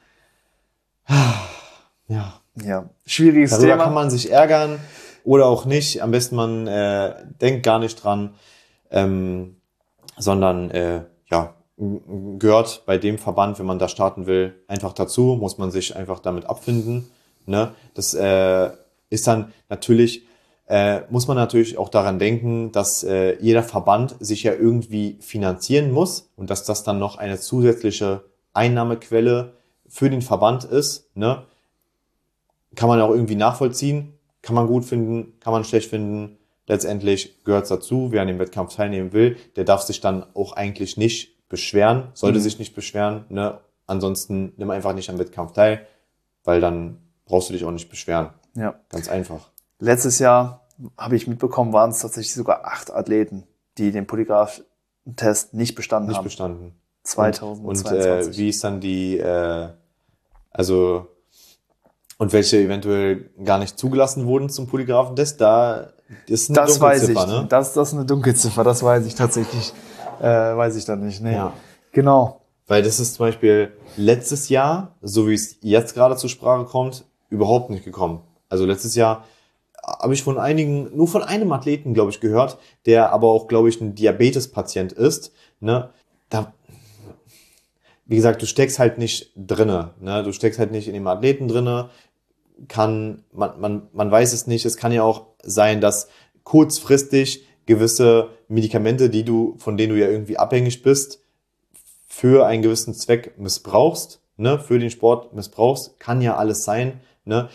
Ja. Ja, schwieriges Darüber Thema. kann man sich ärgern oder auch nicht. Am besten man äh, denkt gar nicht dran, ähm, sondern äh, ja, gehört bei dem Verband, wenn man da starten will, einfach dazu, muss man sich einfach damit abfinden. Ne? Das äh, ist dann natürlich, äh, muss man natürlich auch daran denken, dass äh, jeder Verband sich ja irgendwie finanzieren muss und dass das dann noch eine zusätzliche Einnahmequelle für den Verband ist. Ne? Kann man auch irgendwie nachvollziehen, kann man gut finden, kann man schlecht finden. Letztendlich gehört es dazu, wer an dem Wettkampf teilnehmen will, der darf sich dann auch eigentlich nicht beschweren, sollte mhm. sich nicht beschweren. Ne? Ansonsten nimm einfach nicht am Wettkampf teil, weil dann brauchst du dich auch nicht beschweren. Ja. Ganz einfach. Letztes Jahr, habe ich mitbekommen, waren es tatsächlich sogar acht Athleten, die den Polygraph-Test nicht bestanden nicht haben. Nicht bestanden. zweitausendzweiundzwanzig. Und, und äh, wie ist dann die, äh, also und welche eventuell gar nicht zugelassen wurden zum Polygraphentest, da ist eine das weiß ich, ne? Das, das ist eine Dunkelziffer, das weiß ich tatsächlich, äh, weiß ich dann nicht. Nee. Ja. Genau. Weil das ist zum Beispiel letztes Jahr, so wie es jetzt gerade zur Sprache kommt, überhaupt nicht gekommen. Also letztes Jahr habe ich von einigen, nur von einem Athleten, glaube ich, gehört, der aber auch, glaube ich, ein Diabetes-Patient ist. Ne? Da, wie gesagt, du steckst halt nicht drinne. Ne? Du steckst halt nicht in dem Athleten drinne. Kann, man, man, man weiß es nicht. Es kann ja auch sein, dass kurzfristig gewisse Medikamente, die du, von denen du ja irgendwie abhängig bist, für einen gewissen Zweck missbrauchst, ne, für den Sport missbrauchst, kann ja alles sein, ne.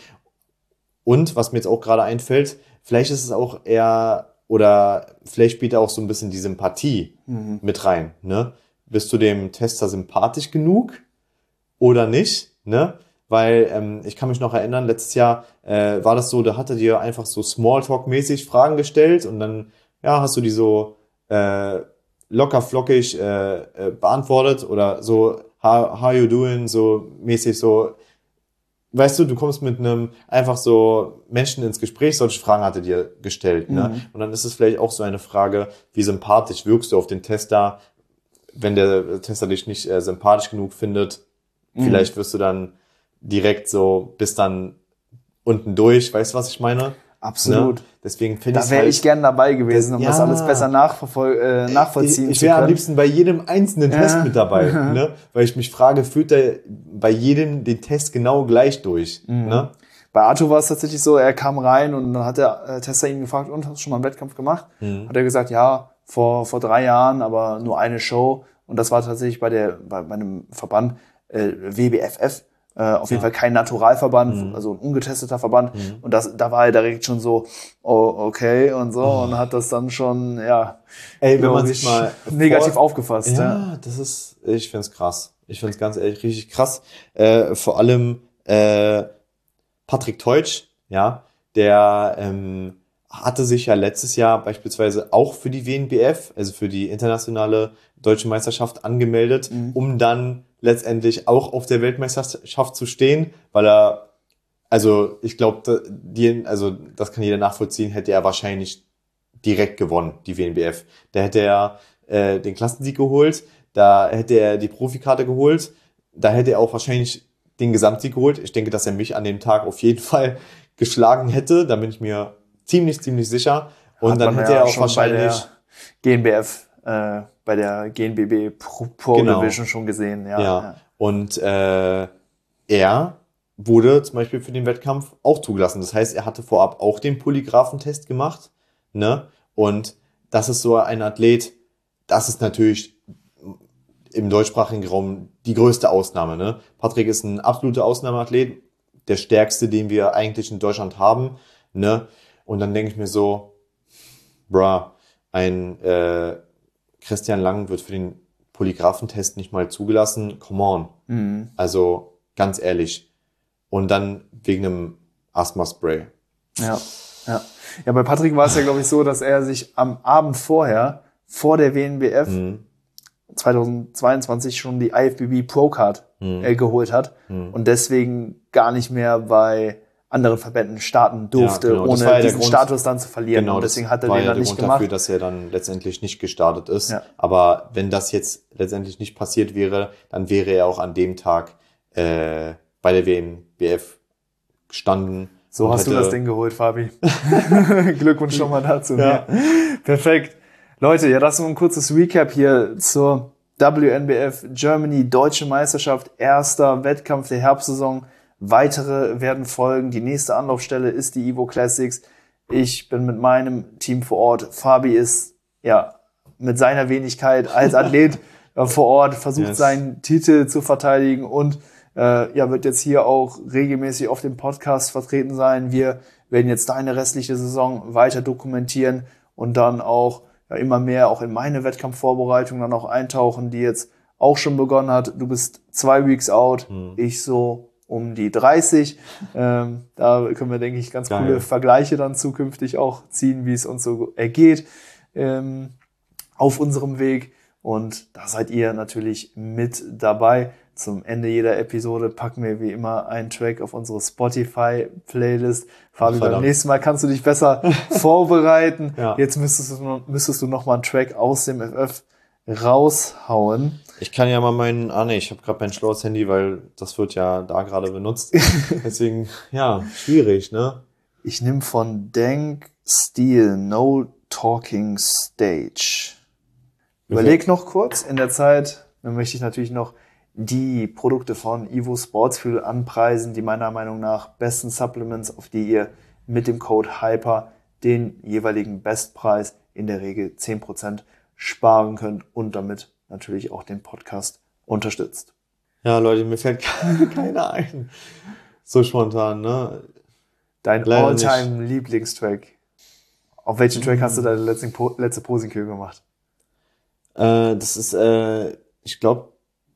Und was mir jetzt auch gerade einfällt, vielleicht ist es auch eher, oder vielleicht spielt auch so ein bisschen die Sympathie mhm. mit rein, ne. Bist du dem Tester sympathisch genug oder nicht, ne? Weil ähm, ich kann mich noch erinnern, letztes Jahr äh, war das so, da hatte dir einfach so Smalltalk-mäßig Fragen gestellt und dann ja hast du die so äh, locker flockig äh, äh, beantwortet oder so how, how you doing, so mäßig so, weißt du, du kommst mit einem einfach so Menschen ins Gespräch, solche Fragen hat er dir gestellt, ne? Mhm. Und dann ist es vielleicht auch so eine Frage, wie sympathisch wirkst du auf den Tester, wenn der Tester dich nicht äh, sympathisch genug findet, mhm. vielleicht wirst du dann direkt so bis dann unten durch, weißt du, was ich meine? Absolut. Ne? Deswegen finde ich Da wäre halt, ich gern dabei gewesen, um ja, das alles besser nachverfol- äh, nachvollziehen ich, ich zu können. Ich wäre am liebsten bei jedem einzelnen ja. Test mit dabei, ne? Weil ich mich frage, führt er bei jedem den Test genau gleich durch? Mhm. Ne? Bei Arthur war es tatsächlich so, er kam rein und dann hat der äh, Tester ihn gefragt, und, hast du schon mal einen Wettkampf gemacht? Mhm. Hat er gesagt, ja, vor vor drei Jahren, aber nur eine Show. Und das war tatsächlich bei der bei, bei einem Verband äh, W B F F. Äh, auf jeden ja. Fall kein Naturalverband, mhm. also ein ungetesteter Verband. Mhm. Und das, da war er direkt schon so, oh, okay und so oh. und hat das dann schon, ja, ey, wenn man sich mal negativ vor- aufgefasst. Ja, ja, das ist, ich find's krass. Ich find's ganz ehrlich richtig krass. Äh, vor allem äh, Patrick Teutsch, ja, der ähm, hatte sich ja letztes Jahr beispielsweise auch für die W N B F, also für die internationale deutsche Meisterschaft angemeldet, mhm. um dann letztendlich auch auf der Weltmeisterschaft zu stehen, weil er, also ich glaube, die, also das kann jeder nachvollziehen, hätte er wahrscheinlich direkt gewonnen, die W N B F. Da hätte er äh, den Klassensieg geholt, da hätte er die Profikarte geholt, da hätte er auch wahrscheinlich den Gesamtsieg geholt. Ich denke, dass er mich an dem Tag auf jeden Fall geschlagen hätte, da bin ich mir ziemlich, ziemlich sicher. Und Hat dann man hätte ja er auch schon wahrscheinlich... bei der G N B F, äh, bei der G N B B Pro, Pro Genau. Division schon gesehen. Ja, Ja, ja. und äh, er wurde zum Beispiel für den Wettkampf auch zugelassen. Das heißt, er hatte vorab auch den Polygraphentest gemacht. Ne? Und das ist so ein Athlet, das ist natürlich im deutschsprachigen Raum die größte Ausnahme. Ne? Patrick ist ein absoluter Ausnahmeathlet, der stärkste, den wir eigentlich in Deutschland haben. Ne? Und dann denke ich mir so, bruh, ein äh, Christian Lang wird für den Polygraphentest nicht mal zugelassen. Come on. Mhm. Also ganz ehrlich. Und dann wegen einem Asthma-Spray. Ja, ja. Ja, bei Patrick war es ja, glaube ich, so, dass er sich am Abend vorher, vor der W N B F, Mhm. zweitausendzweiundzwanzig schon die I F B B Pro Card Mhm. äh, geholt hat Mhm. und deswegen gar nicht mehr bei anderen Verbänden starten durfte, Ja, genau. Das war ohne ja der diesen Grund- Status dann zu verlieren. Genau, und deswegen das hat er war den ja dann der nicht Grund gemacht. dafür, dass er dann letztendlich nicht gestartet ist. Ja. Aber wenn das jetzt letztendlich nicht passiert wäre, dann wäre er auch an dem Tag äh, bei der W N B F gestanden. So und hast du hätte- das Ding geholt, Fabi. Glückwunsch schon mal dazu. Ja. Perfekt. Leute, ja, das ist nur ein kurzes Recap hier zur W N B F Germany Deutsche Meisterschaft. Erster Wettkampf der Herbstsaison. Weitere werden folgen. Die nächste Anlaufstelle ist die Evo Classics. Ich bin mit meinem Team vor Ort. Fabi ist ja mit seiner Wenigkeit als Athlet äh, vor Ort, versucht Yes. seinen Titel zu verteidigen und äh, ja, wird jetzt hier auch regelmäßig auf dem Podcast vertreten sein. Wir werden jetzt deine restliche Saison weiter dokumentieren und dann auch ja, immer mehr auch in meine Wettkampfvorbereitung dann auch eintauchen, die jetzt auch schon begonnen hat. Du bist zwei Weeks out, Hm. ich so um die dreißig. Ähm, da können wir, denke ich, ganz Geil. coole Vergleiche dann zukünftig auch ziehen, wie es uns so ergeht ähm, auf unserem Weg. Und da seid ihr natürlich mit dabei. Zum Ende jeder Episode packen wir wie immer einen Track auf unsere Spotify-Playlist. Fabi, beim Verdammt. nächsten Mal kannst du dich besser vorbereiten. Ja. Jetzt müsstest du, noch- müsstest du noch mal einen Track aus dem F F raushauen. Ich kann ja mal meinen, ah nee, ich habe gerade mein schlaues Handy, weil das wird ja da gerade benutzt. Deswegen, ja, schwierig, ne? Ich nehme von Denk Steel No Talking Stage. Überleg noch kurz. In der Zeit dann möchte ich natürlich noch die Produkte von Evo Sportsfuel anpreisen, die meiner Meinung nach besten Supplements, auf die ihr mit dem Code HYPER den jeweiligen Bestpreis in der Regel zehn Prozent sparen könnt und damit natürlich auch den Podcast unterstützt. Ja, Leute, mir fällt keiner ein. So spontan, ne? Dein Leider All-Time-Lieblingstrack. Auf welchen Track hast du deine letzte, Po- letzte Posingkühe gemacht? Äh, das ist, äh, ich glaube,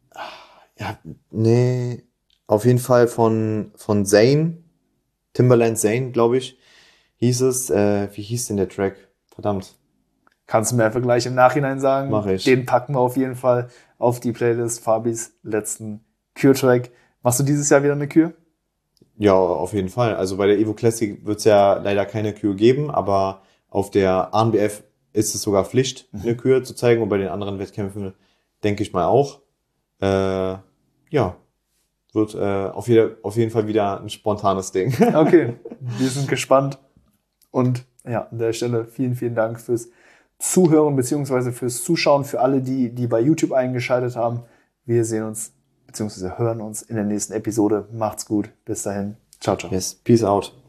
ja, nee, auf jeden Fall von, von Zayn, Timbaland Zayn, glaube ich, hieß es, äh, wie hieß denn der Track? Verdammt. Kannst du mir einfach gleich im Nachhinein sagen? Mach ich. Den packen wir auf jeden Fall auf die Playlist Fabis letzten Kür-Track. Machst du dieses Jahr wieder eine Kür? Ja, auf jeden Fall. Also bei der Evo Classic wird es ja leider keine Kür geben, aber auf der A N B F ist es sogar Pflicht, eine Kür zu zeigen und bei den anderen Wettkämpfen denke ich mal auch. Äh, ja, wird äh, auf, jeder, auf jeden Fall wieder ein spontanes Ding. Okay, wir sind gespannt. Und ja, an der Stelle vielen, vielen Dank fürs Zuhören bzw. fürs Zuschauen, für alle, die, die bei YouTube eingeschaltet haben. Wir sehen uns bzw. hören uns in der nächsten Episode. Macht's gut. Bis dahin. Ciao, ciao. Yes, peace out.